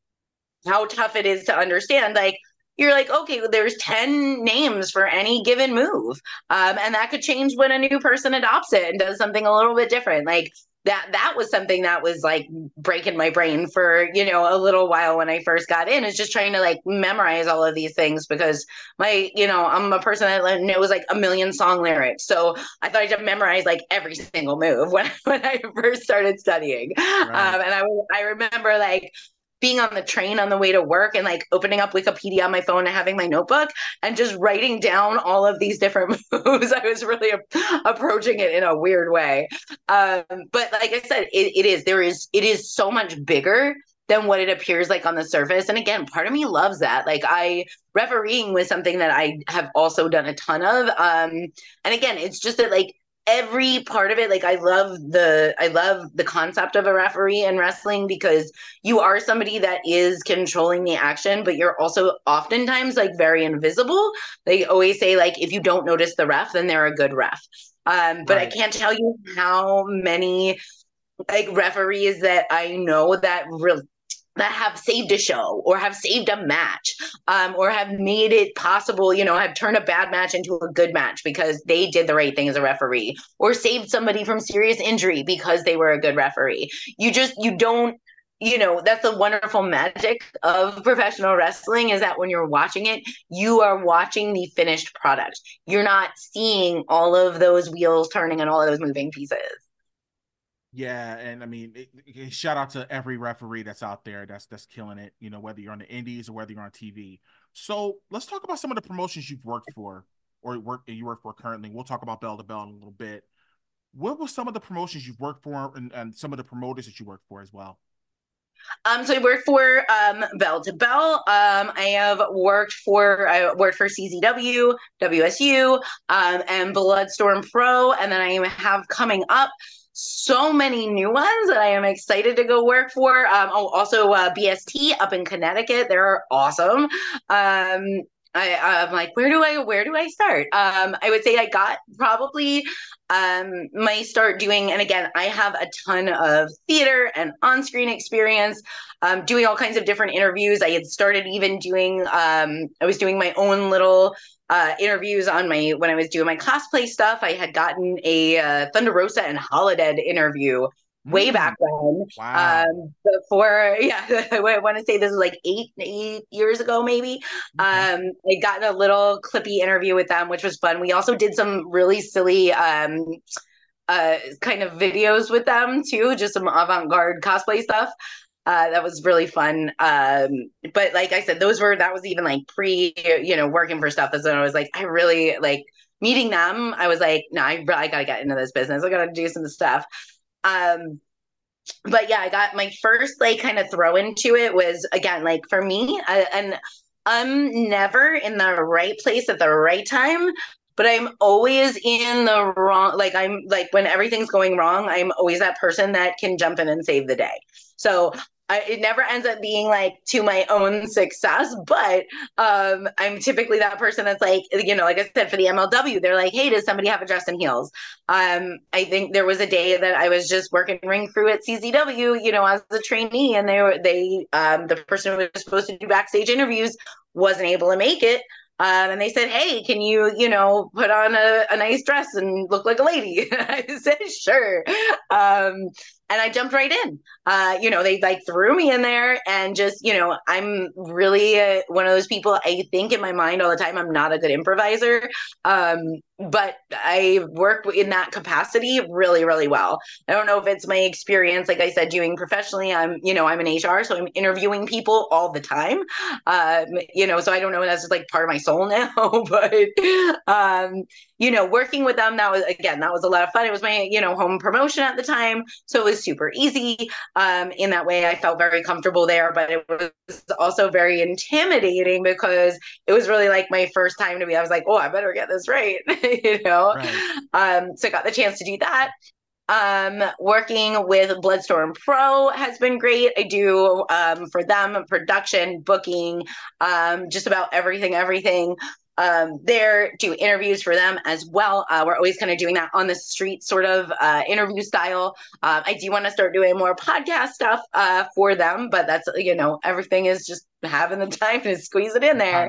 how tough it is to understand. Like, you're like, okay, there's 10 names for any given move. And that could change when a new person adopts it and does something a little bit different. Like that was something that was like breaking my brain for, a little while when I first got in, is just trying to like memorize all of these things, because I'm a person that knows like a million song lyrics. So I thought I had to memorize like every single move when I first started studying. Right. And I remember like being on the train on the way to work and like opening up Wikipedia on my phone and having my notebook and just writing down all of these different moves. I was really approaching it in a weird way. But like I said, it is so much bigger than what it appears like on the surface. And again, part of me loves that. Like, refereeing was something that I have also done a ton of. And again, it's just that like every part of it, like I love the concept of a referee in wrestling, because you are somebody that is controlling the action, but you're also oftentimes like very invisible. They always say like, if you don't notice the ref, then they're a good ref. But right. I can't tell you how many like referees that I know that have saved a show or have saved a match, or have made it possible, have turned a bad match into a good match because they did the right thing as a referee, or saved somebody from serious injury because they were a good referee. You don't, that's the wonderful magic of professional wrestling, is that when you're watching it, you are watching the finished product. You're not seeing all of those wheels turning and all of those moving pieces. Yeah, and I mean, shout out to every referee that's out there that's killing it, whether you're on the indies or whether you're on TV. So let's talk about some of the promotions you've worked for or you work for currently. We'll talk about Bell to Bell in a little bit. What were some of the promotions you've worked for, and some of the promoters that you worked for as well? So I work for Bell to Bell. I worked for CZW, WSU, and Bloodstorm Pro, and then I have coming up so many new ones that I am excited to go work for. Also BST up in Connecticut. They're awesome. I'm like, where do I start? I would say I got probably my start doing, and again, I have a ton of theater and on-screen experience, doing all kinds of different interviews. I had started even doing, I was doing my own little interviews when I was doing my cosplay stuff. I had gotten a Thunder Rosa and Holodead interview way back when. Wow. Before, yeah, I want to say this is like eight years ago, maybe. I got a little clippy interview with them, which was fun. We also did some really silly kind of videos with them too, just some avant-garde cosplay stuff. That was really fun. But like I said, that was even like working for stuff. That's when I was like, I really like meeting them. I was like, no, I gotta get into this business. I gotta do some stuff. But yeah, I got my first like kind of throw into it was again, like for me, and I'm never in the right place at the right time, but I'm always in the wrong. Like I'm like when everything's going wrong, I'm always that person that can jump in and save the day. So it never ends up being like to my own success, but I'm typically that person that's like, like I said, for the MLW, they're like, hey, does somebody have a dress and heels? I think there was a day that I was just working ring crew at CZW, as a trainee, and the person who was supposed to do backstage interviews wasn't able to make it. And they said, hey, can you, put on a nice dress and look like a lady? I said, sure. And I jumped right in. They like threw me in there and just, I'm really one of those people. I think in my mind all the time, I'm not a good improviser. But I work in that capacity really, really well. I don't know if it's my experience, like I said, doing professionally. I'm in HR, so I'm interviewing people all the time. So I don't know if that's just like part of my soul now, but working with them, that was a lot of fun. It was my, home promotion at the time. So it was super easy. In that way, I felt very comfortable there, but it was also very intimidating because it was really like my first time I was like, oh, I better get this right. Right. So I got the chance to do that. Working with Bloodstorm Pro has been great. I do for them production, booking, just about everything there, do interviews for them as well. We're always kind of doing that on the street sort of interview style. I do want to start doing more podcast stuff for them, but that's everything is just having the time to squeeze it in there.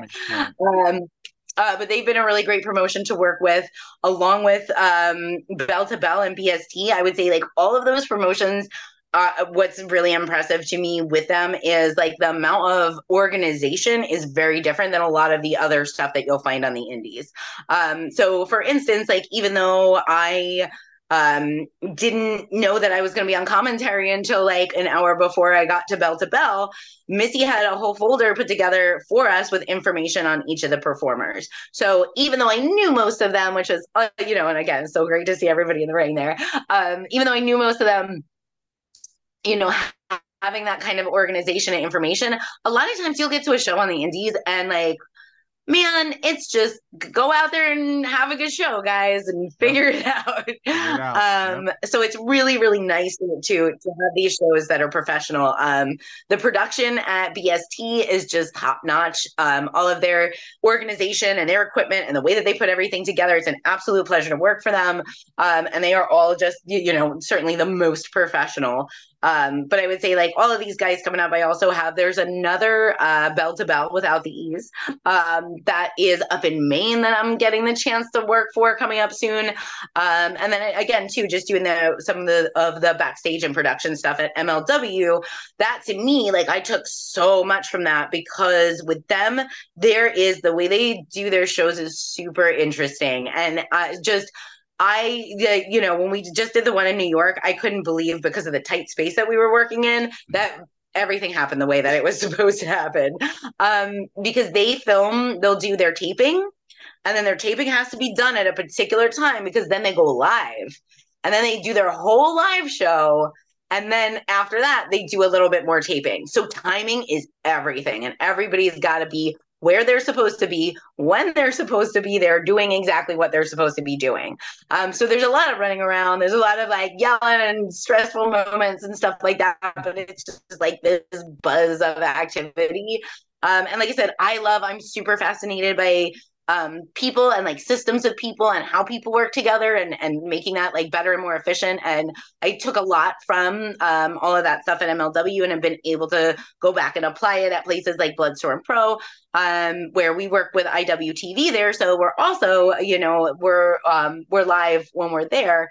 But they've been a really great promotion to work with, along with Bell to Bell and BST. I would say like all of those promotions, what's really impressive to me with them is like the amount of organization is very different than a lot of the other stuff that you'll find on the indies. So for instance, like even though I didn't know that I was going to be on commentary until like an hour before I got to Bell, Missy had a whole folder put together for us with information on each of the performers. So even though I knew most of them, which was, and again, it's so great to see everybody in the ring there. Even though I knew most of them, having that kind of organization and information, a lot of times you'll get to a show on the indies and like, man, it's just go out there and have a good show, guys, and figure it out. So it's really, really nice to have these shows that are professional. The production at BST is just top notch. All of their organization and their equipment and the way that they put everything together, it's an absolute pleasure to work for them. And they are all just, certainly the most professional. But I would say like all of these guys coming up, there's another Bell to Bell without the E's that is up in Maine that I'm getting the chance to work for coming up soon. And then again, too, just doing some of the backstage and production stuff at MLW. That to me, like I took so much from that because with them, the way they do their shows is super interesting. And when we just did the one in New York, I couldn't believe because of the tight space that we were working in that everything happened the way that it was supposed to happen. Because they'll do their taping and then their taping has to be done at a particular time because then they go live and then they do their whole live show. And then after that, they do a little bit more taping. So timing is everything. And everybody's got to be where they're supposed to be, when they're supposed to be there, doing exactly what they're supposed to be doing. So there's a lot of running around. There's a lot of like yelling and stressful moments and stuff like that. But it's just like this buzz of activity. And like I said, I'm super fascinated by people and like systems of people and how people work together and making that like better and more efficient. And I took a lot from all of that stuff at MLW and have been able to go back and apply it at places like Bloodstorm Pro, where we work with IWTV there. So we're also, we're live when we're there.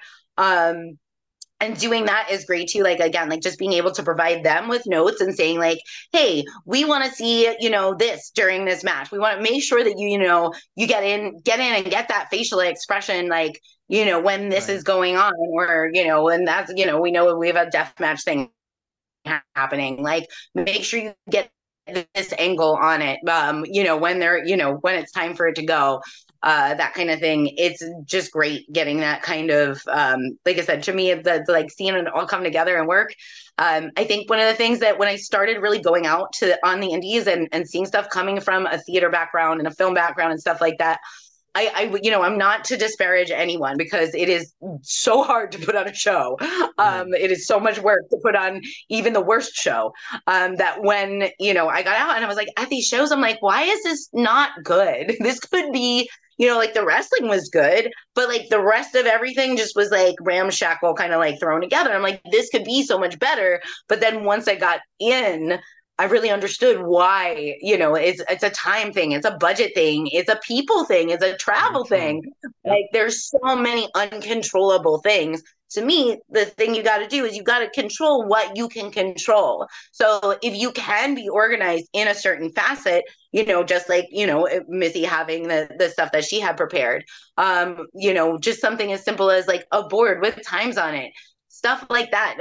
And doing that is great too. Like, again, like just being able to provide them with notes and saying like, hey, we want to see, this during this match. We want to make sure that you get in and get that facial expression, like, when this is going on, or, and that's, we know we have a death match thing happening. Like, make sure you get this angle on it, when they're, when it's time for it to go. That kind of thing. It's just great getting that kind of, like I said, to me, that's like seeing it all come together and work. I think one of the things that when I started really going out on the indies and seeing stuff coming from a theater background and a film background and stuff like that, I'm not to disparage anyone, because it is so hard to put on a show. It is so much work to put on even the worst show. That when, I got out and I was like, at these shows, I'm like, why is this not good? This could be, like the wrestling was good, but like the rest of everything just was like ramshackle, kind of like thrown together. I'm like, this could be so much better. But then once I got in, I really understood why, it's a time thing, it's a budget thing, it's a people thing, it's a travel thing. Like, there's so many uncontrollable things. To me, the thing you got to do is you got to control what you can control. So if you can be organized in a certain facet, just like, Missy having the stuff that she had prepared, just something as simple as like a board with times on it, stuff like that,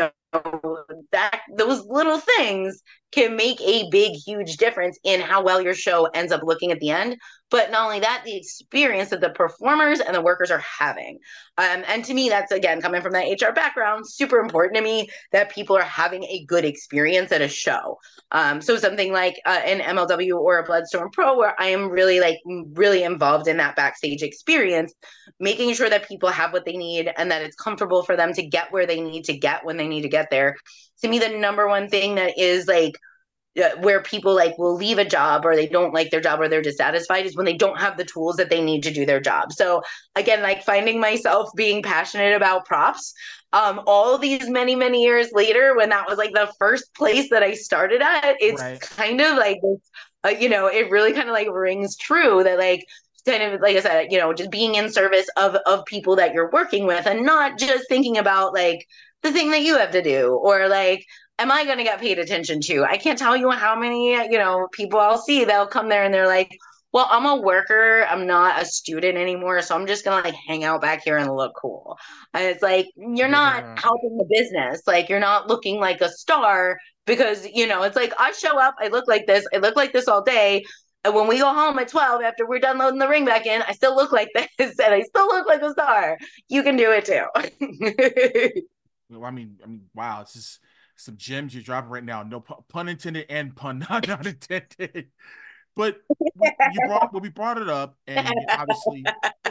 that those little things can make a big, huge difference in how well your show ends up looking at the end. But not only that, the experience that the performers and the workers are having. And to me, that's, again, coming from that HR background, super important to me that people are having a good experience at a show. So something like an MLW or a Bloodstorm Pro, where I am really involved in that backstage experience, making sure that people have what they need and that it's comfortable for them to get where they need to get when they need to get there. To me, the number one thing that is like, where people like will leave a job or they don't like their job or they're dissatisfied is when they don't have the tools that they need to do their job. So again, like finding myself being passionate about props, all these many, many years later, when that was like the first place that I started at, it's kind of like, it really kind of like rings true that like, kind of like I said, just being in service of people that you're working with and not just thinking about like the thing that you have to do or like, am I going to get paid attention to? I can't tell you how many, people I'll see, they'll come there and they're like, well, I'm a worker. I'm not a student anymore. So I'm just going to like hang out back here and look cool. And it's like, you're not helping the business. Like, you're not looking like a star because, it's like, I show up, I look like this all day. And when we go home at 12, after we're done loading the ring back in, I still look like this and I still look like a star. You can do it too. Well, I mean, wow. It's just some gems you're dropping right now. No pun intended and pun not intended. But we brought it up, and obviously,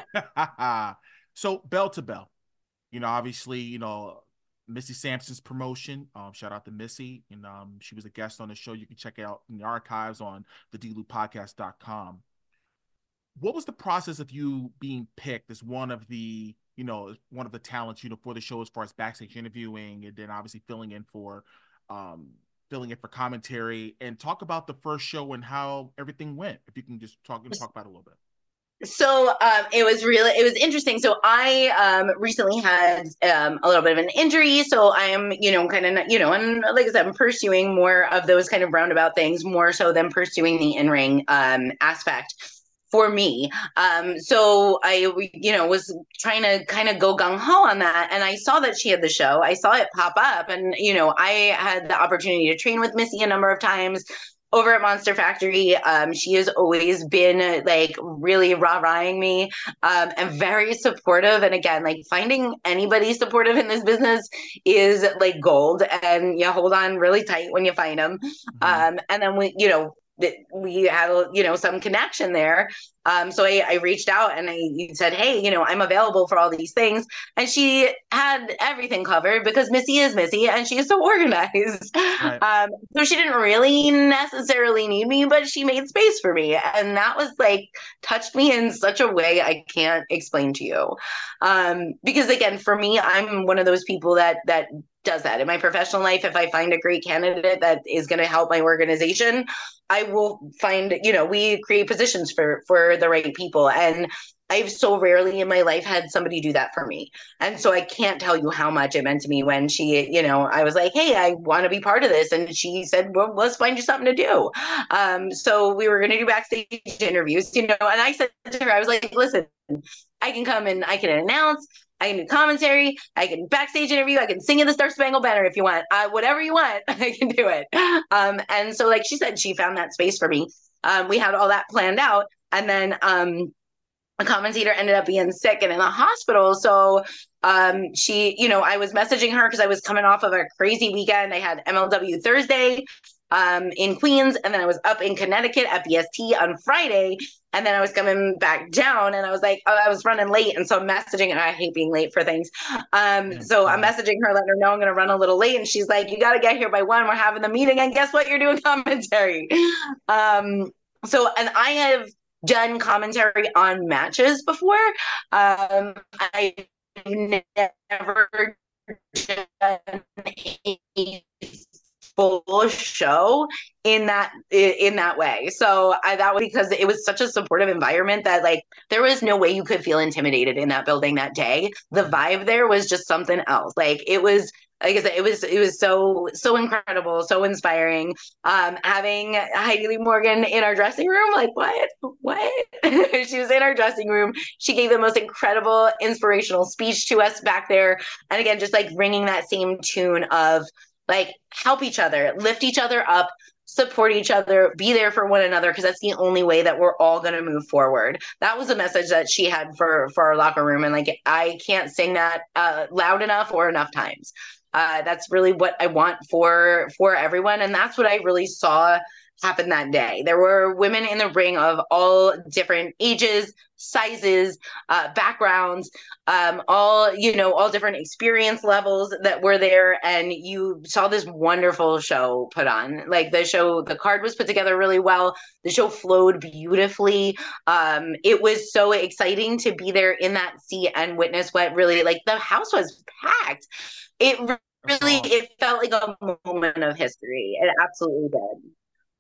so Bell to Bell, obviously, Missy Sampson's promotion. Shout out to Missy, and she was a guest on the show. You can check it out in the archives on the dloopodcast.com. What was the process of you being picked as one of the talents, for the show as far as backstage interviewing and then obviously filling in for commentary, and talk about the first show and how everything went. If you can just talk about it a little bit. So it was interesting. So I recently had a little bit of an injury. So I am, kind of, and like I said, I'm pursuing more of those kind of roundabout things, more so than pursuing the in-ring aspect for me. So I, was trying to kind of go gung-ho on that. And I saw that she had the show. I saw it pop up and, I had the opportunity to train with Missy a number of times. over at Monster Factory. She has always been like really rah-rahing me, and very supportive. And again, like finding anybody supportive in this business is like gold, and you hold on really tight when you find them. And then we had, some connection there. So I reached out and I said, hey, I'm available for all these things. And she had everything covered because Missy is Missy and she is so organized. Right. So she didn't really necessarily need me, but she made space for me. And that was like, touched me in such a way I can't explain to you. Because again, for me, I'm one of those people that does that in my professional life. If I find a great candidate that is going to help my organization, I will find, we create positions for the right people. And I've so rarely in my life had somebody do that for me. And so I can't tell you how much it meant to me when she, I was like, hey, I want to be part of this. And she said, well, let's find you something to do. So we were going to do backstage interviews, and I said to her, I was like, listen, I can come and I can announce, I can do commentary, I can backstage interview, I can sing in the Star Spangled Banner if you want, whatever you want, I can do it. And so like she said, she found that space for me. We had all that planned out. And then a commentator ended up being sick and in the hospital. So she, I was messaging her because I was coming off of a crazy weekend. I had MLW Thursday in Queens, and then I was up in Connecticut at BST on Friday, and then I was coming back down, and I was like, I was running late, and so I'm messaging, and I hate being late for things. So I'm messaging her, letting her know I'm going to run a little late, and she's like, you got to get here by 1. We're having the meeting, and guess what? You're doing commentary. And I have done commentary on matches before. I never done a full show in that way. So that was because it was such a supportive environment that like there was no way you could feel intimidated in that building that day. The vibe there was just something else. Like it was, like I said, it was so incredible, so inspiring. Having Heidi Lee Morgan in our dressing room, like what? She was in our dressing room. She gave the most incredible, inspirational speech to us back there. And again, just like ringing that same tune of like help each other, lift each other up, support each other, be there for one another, because that's the only way that we're all going to move forward. That was a message that she had for our locker room. And like, I can't sing that loud enough or enough times. That's really what I want for everyone. And that's what I really saw happen that day. There were women in the ring of all different ages, sizes, backgrounds, all different experience levels that were there. And you saw this wonderful show put on. Like the card was put together really well. The show flowed beautifully. It was so exciting to be there in that seat and witness what really, like, the house was packed. It really, it felt like a moment of history. It absolutely did.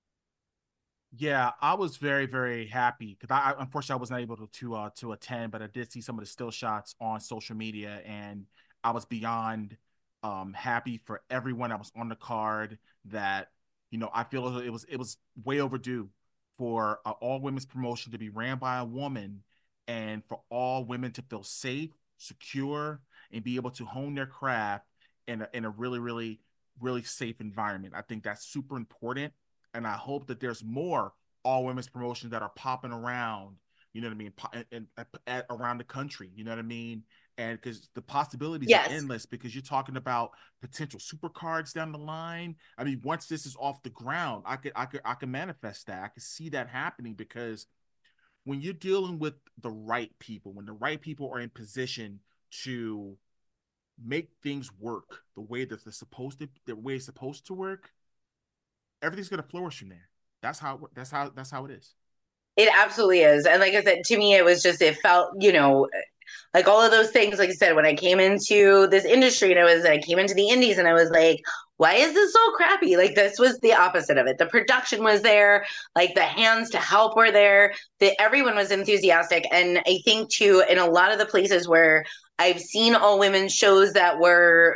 Yeah, I was very, very happy because I unfortunately I wasn't able to attend, but I did see some of the still shots on social media, and I was beyond happy for everyone that was on the card. That I feel it was way overdue for all women's promotion to be ran by a woman, and for all women to feel safe, secure, and be able to hone their craft in a really, really, really safe environment. I think that's super important. And I hope that there's more all women's promotions that are popping around, you know what I mean, around the country, you know what I mean? And because the possibilities are endless, because you're talking about potential super cards down the line. I mean, once this is off the ground, I could manifest that. I could see that happening, because when you're dealing with the right people, when the right people are in position to make things work the way that it's supposed to work, everything's going to flourish from there. That's how it is. It absolutely is. And like I said, to me, it felt, like all of those things, like I said, when I came into this industry and I came into the indies and I was like, why is this so crappy? Like, this was the opposite of it. The production was there, like the hands to help were there, everyone was enthusiastic. And I think too, in a lot of the places where I've seen all women's shows that were,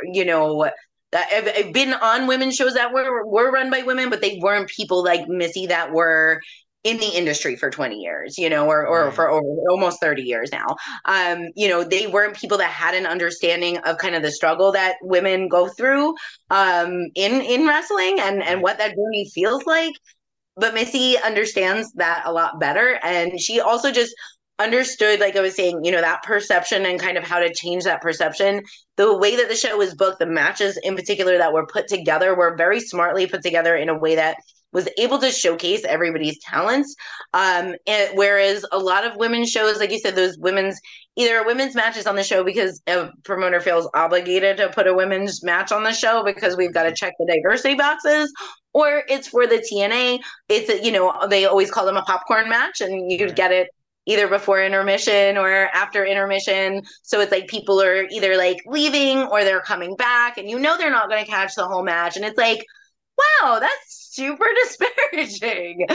I've been on women's shows that were run by women, but they weren't people like Missy that were in the industry for 20 years, or for over almost 30 years now. They weren't people that had an understanding of kind of the struggle that women go through in wrestling and what that journey feels like. but Missy understands that a lot better. And she also just understood, like I was saying, that perception and kind of how to change that perception. The way that the show was booked, the matches in particular that were put together were very smartly put together in a way that was able to showcase everybody's talents. Whereas a lot of women's shows, like you said, those either women's matches on the show because a promoter feels obligated to put a women's match on the show because we've got to check the diversity boxes, or it's for the TNA. It's, they always call them a popcorn match, and you get it either before intermission or after intermission. So it's like people are either like leaving or they're coming back, and they're not going to catch the whole match. And it's like, wow, that's super disparaging.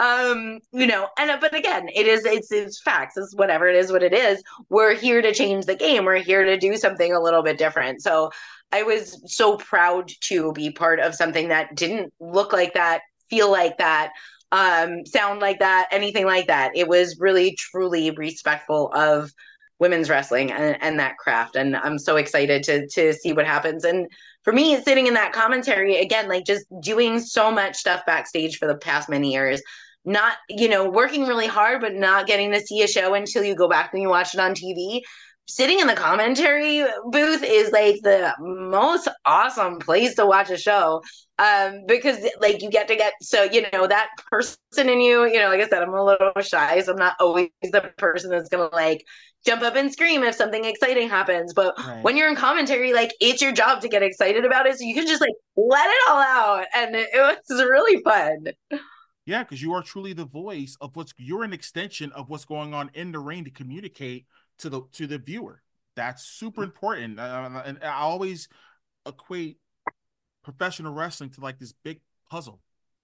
But again, it's facts. It's whatever it is, what it is. We're here to change the game. We're here to do something a little bit different. So I was so proud to be part of something that didn't look like that, feel like that, sound like that, anything like that. It was really, truly respectful of women's wrestling and that craft. And I'm so excited to see what happens. And for me, sitting in that commentary, again, like just doing so much stuff backstage for the past many years, not, working really hard, but not getting to see a show until you go back and you watch it on TV. Sitting in the commentary booth is like the most awesome place to watch a show. Because like you get so that person in you, like I said, I'm a little shy, so I'm not always the person that's gonna like jump up and scream if something exciting happens. But when you're in commentary, like it's your job to get excited about it, so you can just like let it all out, and it was really fun. Yeah, because you are truly the voice of you're an extension of what's going on in the ring to communicate to the viewer. That's super important. And I always equate professional wrestling to like this big puzzle.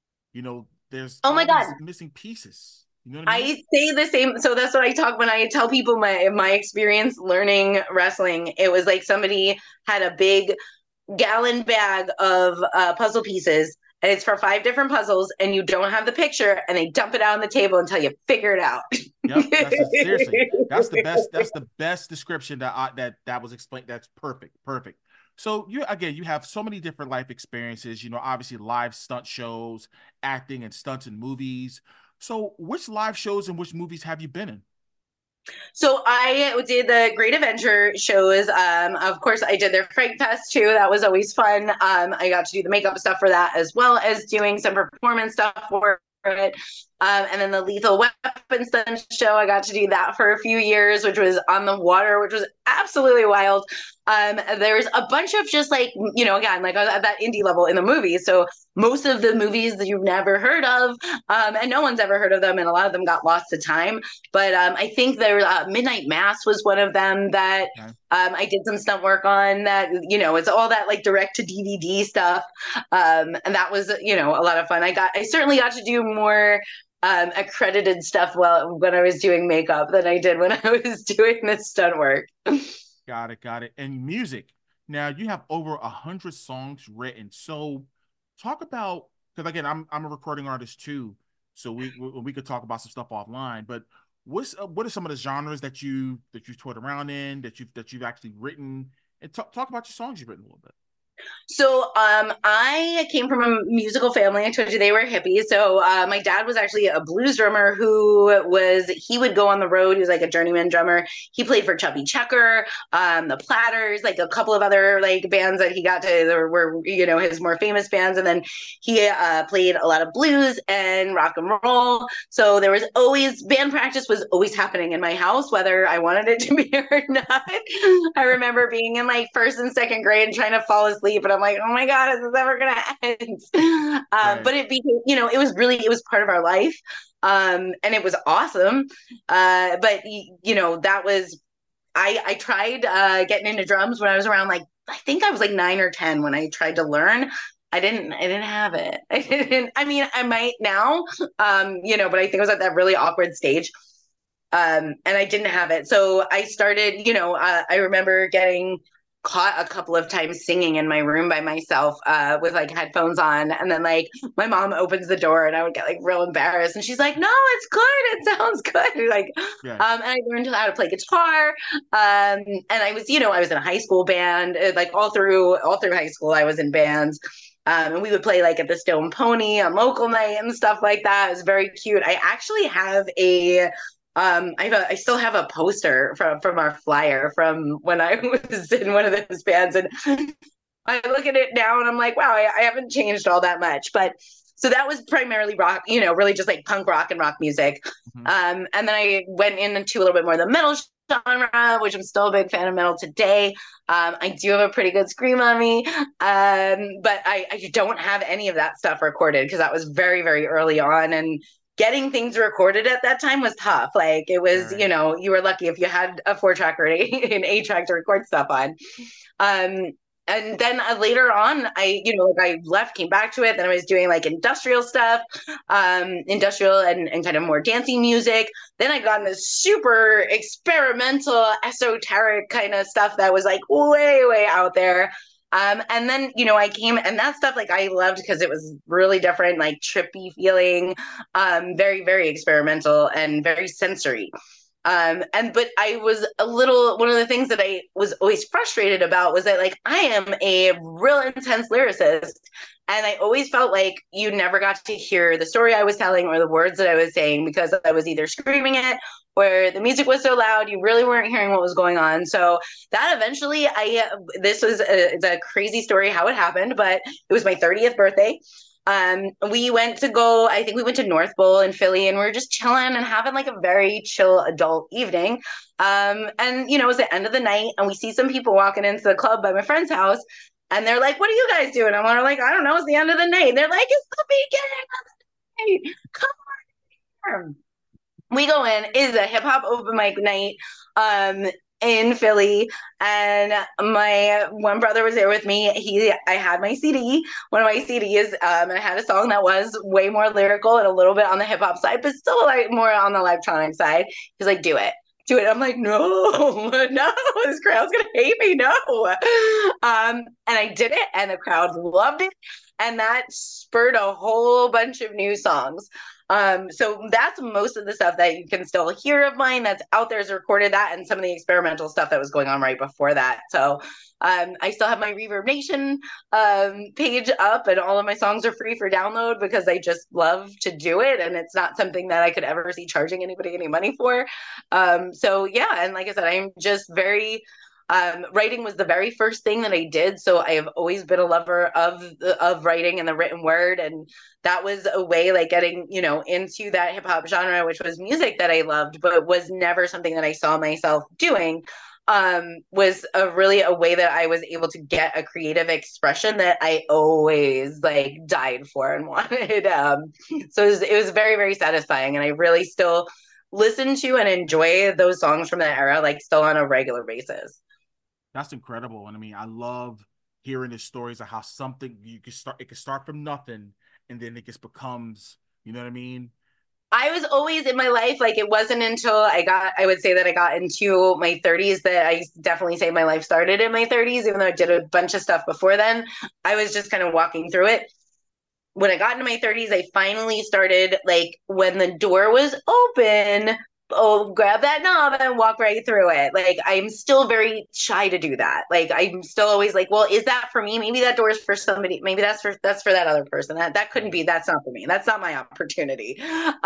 There's my God, missing pieces. You know what I mean? I say the same. So that's what I talk when I tell people my experience learning wrestling. It was like somebody had a big gallon bag of puzzle pieces, and it's for 5 different puzzles, and you don't have the picture, and they dump it out on the table until you figure it out. Yep, seriously, that's the best. That's the best description that was explained. That's perfect. So you have so many different life experiences. Obviously live stunt shows, acting and stunts in movies. So which live shows and which movies have you been in? So I did the Great Adventure shows. Of course, I did their Fright Fest too. That was always fun. I got to do the makeup stuff for that, as well as doing some performance stuff for it. And then the Lethal Weapon stunt show, I got to do that for a few years, which was on the water, which was absolutely wild. There's a bunch of just like, again, like at that indie level in the movies. So most of the movies that you've never heard of, and no one's ever heard of them, and a lot of them got lost to time. But I think Midnight Mass was one of them that I did some stunt work on. That it's all that like direct to DVD stuff, and that was a lot of fun. I certainly got to do more accredited stuff when I was doing makeup than I did when I was doing the stunt work. Got it. And music. Now you have over 100 songs written. So talk about, because again, I'm a recording artist too, so we could talk about some stuff offline. But what are some of the genres that you've toured around in, that you've actually written, and talk about your songs you've written a little bit. So I came from a musical family. I told you they were hippies. So my dad was actually a blues drummer he would go on the road. He was like a journeyman drummer. He played for Chubby Checker, the Platters, like a couple of other like bands that he got to were his more famous bands. And then he played a lot of blues and rock and roll. So there was always band practice was always happening in my house, whether I wanted it to be or not. I remember being in like first and second grade and trying to fall asleep. But I'm like, oh my God, is this ever going to end? Right. But it became, it was part of our life. And it was awesome. But that was, I tried getting into drums when I was around I think I was like 9 or 10 when I tried to learn. I didn't have it. I might now, but I think I was at that really awkward stage. And I didn't have it. So I started, I remember getting caught a couple of times singing in my room by myself with like headphones on, and then like my mom opens the door and I would get like real embarrassed, and she's like, no, it's good, it sounds good, like and I learned how to play guitar, and I was in a high school band, like all through high school I was in bands. And we would play like at the Stone Pony on local night and stuff like that. It was very cute. I actually have I still have a poster from our flyer from when I was in one of those bands, and I look at it now and I'm like, wow, I haven't changed all that much. But so that was primarily rock, really just like punk rock and rock music. And then I went into a little bit more of the metal genre, which I'm still a big fan of metal today. I do have a pretty good scream on me, but I don't have any of that stuff recorded because that was very, very early on. And getting things recorded at that time was tough. Like it was, right. You were lucky if you had a 4-track or an 8-track to record stuff on. And then later on, I left, came back to it. Then I was doing like industrial stuff, industrial and kind of more dancing music. Then I got into super experimental, esoteric kind of stuff that was like way, way out there. And then, I came, and that stuff, like, I loved because it was really different, like trippy feeling, very, very experimental and very sensory. But I was one of the things that I was always frustrated about was that, like, I am a real intense lyricist, and I always felt like you never got to hear the story I was telling or the words that I was saying because I was either screaming it or the music was so loud you really weren't hearing what was going on. So that eventually this was it's a crazy story how it happened, but it was my 30th birthday. We went to North Bowl in Philly, and we were just chilling and having like a very chill adult evening. And it was the end of the night, and we see some people walking into the club by my friend's house, and they're like, "What are you guys doing?" And we're like, "I don't know, it's the end of the night." And they're like, "It's the beginning of the night. Come on." We go in, it's a hip hop open mic night. In Philly, and my one brother was there with me. I had my CD, one of my CDs, and I had a song that was way more lyrical and a little bit on the hip hop side, but still like more on the electronic side. He's like, do it. I'm like, no, this crowd's gonna hate me, no. And I did it, and the crowd loved it, and that spurred a whole bunch of new songs. So that's most of the stuff that you can still hear of mine that's out there is recorded, that and some of the experimental stuff that was going on right before that. So I still have my Reverb Nation page up, and all of my songs are free for download because I just love to do it, and it's not something that I could ever see charging anybody any money for. So yeah, and like I said, I'm just very writing was the very first thing that I did. So I have always been a lover of writing and the written word. And that was a way like getting, into that hip hop genre, which was music that I loved, but was never something that I saw myself doing. Was a way that I was able to get a creative expression that I always like died for and wanted. So it was very, very satisfying. And I really still listen to and enjoy those songs from that era, like still on a regular basis. That's incredible. And I mean, I love hearing the stories of how something it can start from nothing and then it just becomes, you know what I mean? I was always in my life, like it wasn't until I would say that I got into my 30s that I definitely say my life started in my 30s, even though I did a bunch of stuff before then. I was just kind of walking through it. When I got into my 30s, I finally started, like, when the door was open, grab that knob and walk right through it. Like, I'm still very shy to do that. Like, I'm still always like, well, is that for me? Maybe that door is for somebody. Maybe that's for that other person. That couldn't be. That's not for me. That's not my opportunity.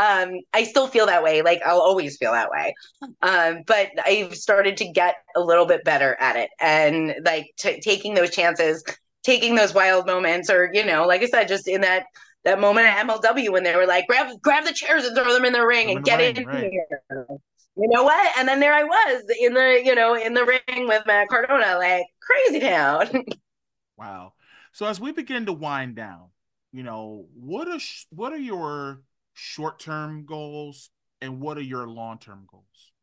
I still feel that way. Like, I'll always feel that way. But I've started to get a little bit better at it, and like taking those chances, taking those wild moments, or like I said, just in that moment at MLW when they were like, grab the chairs and throw them in the ring and get in right here. You know what? And then there I was in the ring with Matt Cardona, like crazy town. Wow. So as we begin to wind down, what are your short-term goals and what are your long-term goals?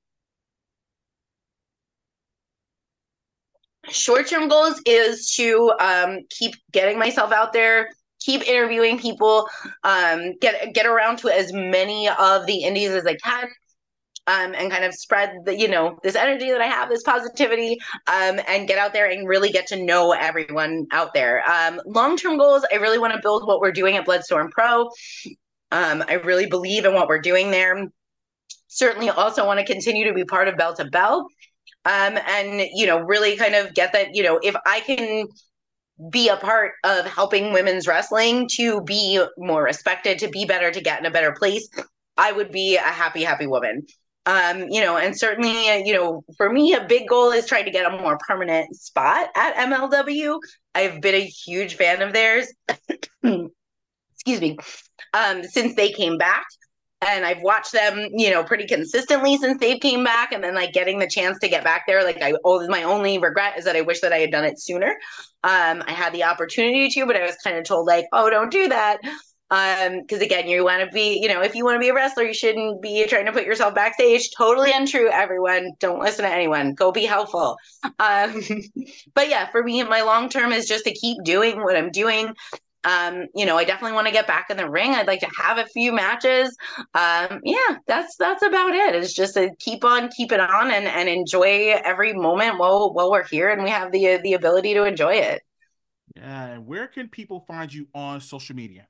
Short-term goals is to keep getting myself out there, keep interviewing people, get around to as many of the indies as I can, and kind of spread this energy that I have, this positivity, and get out there and really get to know everyone out there. Long-term goals, I really want to build what we're doing at Bloodstorm Pro. I really believe in what we're doing there. Certainly also want to continue to be part of Bell to Bell. And really kind of get that, if I can be a part of helping women's wrestling to be more respected, to be better, to get in a better place, I would be a happy, happy woman. And certainly, for me, a big goal is trying to get a more permanent spot at MLW. I've been a huge fan of theirs. Excuse me. Since they came back. And I've watched them, pretty consistently since they've came back. And then like getting the chance to get back there, my only regret is that I wish that I had done it sooner. I had the opportunity to, but I was kind of told like, oh, don't do that. Because again, you want to be, if you want to be a wrestler, you shouldn't be trying to put yourself backstage. Totally untrue, everyone. Don't listen to anyone. Go be helpful. But yeah, for me, my long term is just to keep doing what I'm doing. I definitely want to get back in the ring. I'd like to have a few matches. That's about it. It's just to keep on keeping on and enjoy every moment while we're here and we have the ability to enjoy it. Yeah. And where can people find you on social media?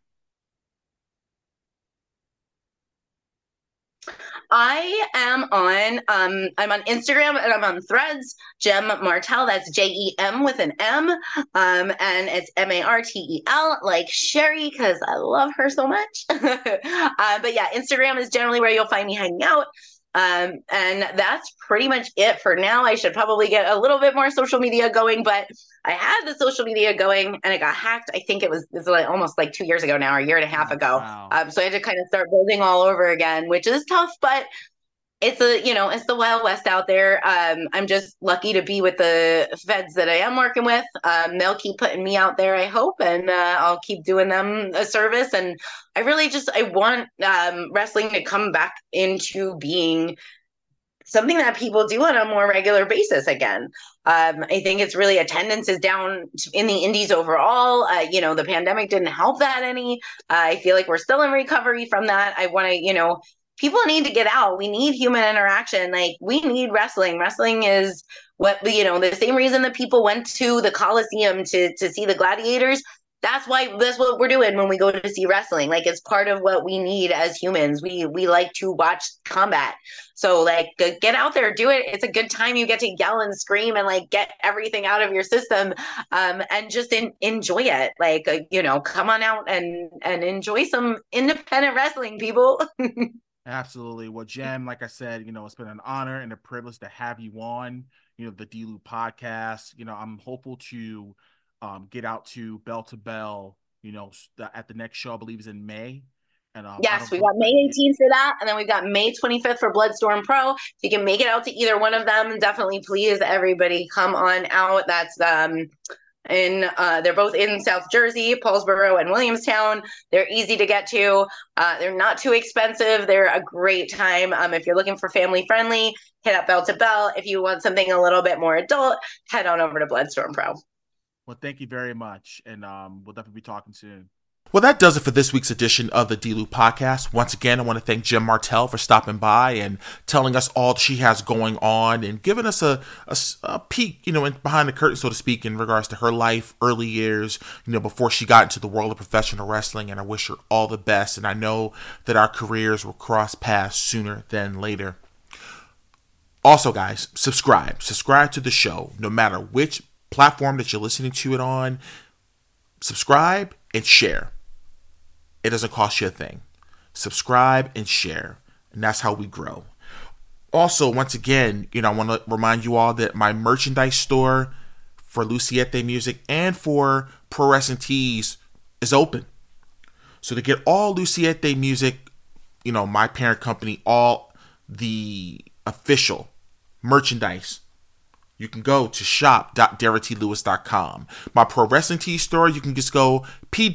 I'm on Instagram and I'm on Threads, Gem Martel, that's JEM with an M, and it's MARTEL, like Sherry, because I love her so much. But yeah, Instagram is generally where you'll find me hanging out. And that's pretty much it for now. I should probably get a little bit more social media going, but I had the social media going and it got hacked. I think it was like almost like 2 years ago now, or a year and a half ago. Wow. So I had to kind of start building all over again, which is tough, but it's it's the Wild West out there. I'm just lucky to be with the feds that I am working with. They'll keep putting me out there, I hope, and I'll keep doing them a service. And I want wrestling to come back into being something that people do on a more regular basis again. I think it's really attendance is down in the indies overall. The pandemic didn't help that any. I feel like we're still in recovery from that. I want to, people need to get out. We need human interaction. Like we need wrestling. Wrestling is what, the same reason that people went to the Coliseum to see the gladiators. That's what we're doing when we go to see wrestling. Like it's part of what we need as humans. We like to watch combat. So like get out there, do it. It's a good time. You get to yell and scream and like get everything out of your system, and just enjoy it. Like come on out and enjoy some independent wrestling, people. Absolutely. Well, Gem, like I said, it's been an honor and a privilege to have you on, the D-Loop podcast. I'm hopeful to get out to Bell, at the next show, I believe is in May. And yes, we got May 18th for that. And then we've got May 25th for Bloodstorm Pro. If you can make it out to either one of them, definitely please, everybody come on out. That's they're both in South Jersey, Paulsboro and Williamstown. They're easy to get to. They're not too expensive. They're a great time. If you're looking for family friendly, hit up Bell to Bell. If you want something a little bit more adult, head on over to Bloodstorm Pro. Well, thank you very much. And we'll definitely be talking soon. Well, that does it for this week's edition of the D-Loop podcast. Once again, I want to thank Gem Martel for stopping by and telling us all she has going on and giving us a peek, behind the curtain, so to speak, in regards to her life, early years, before she got into the world of professional wrestling. And I wish her all the best. And I know that our careers will cross paths sooner than later. Also, guys, subscribe to the show, no matter which platform that you're listening to it on. Subscribe and share. It doesn't cost you a thing. Subscribe and share. And that's how we grow. Also, once again, I want to remind you all that my merchandise store for Luciete Music and for Pro Wrestling Tees is open. So to get all Luciete Music, my parent company, all the official merchandise, you can go to shop.DarrettLewis.com. My Pro Wrestling Tees store, you can just go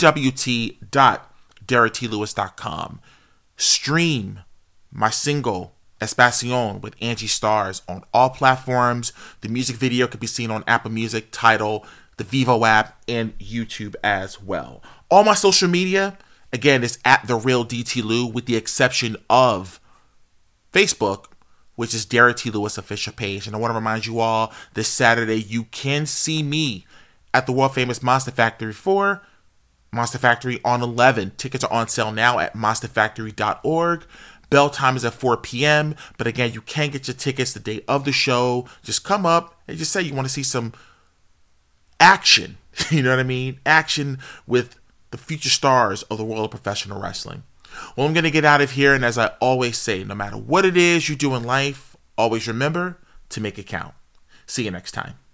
pwt.DarrettLewis.com. Stream my single Espacion with Angie Stars on all platforms. The music video can be seen on Apple Music, Tidal, the Vivo app, and YouTube as well. All my social media, again, is at The Real DT Lou, with the exception of Facebook, which is Darrett T. Lewis official page. And I want to remind you all, this Saturday, you can see me at the world famous Monster Factory 4, Monster Factory on 11. Tickets are on sale now at monsterfactory.org. Bell time is at 4 p.m. But again, you can get your tickets the day of the show. Just come up and just say you want to see some action You know what I mean? Action with the future stars of the world of professional wrestling. Well, I'm going to get out of here. And as I always say, no matter what it is you do in life, always remember to make it count. See you next time.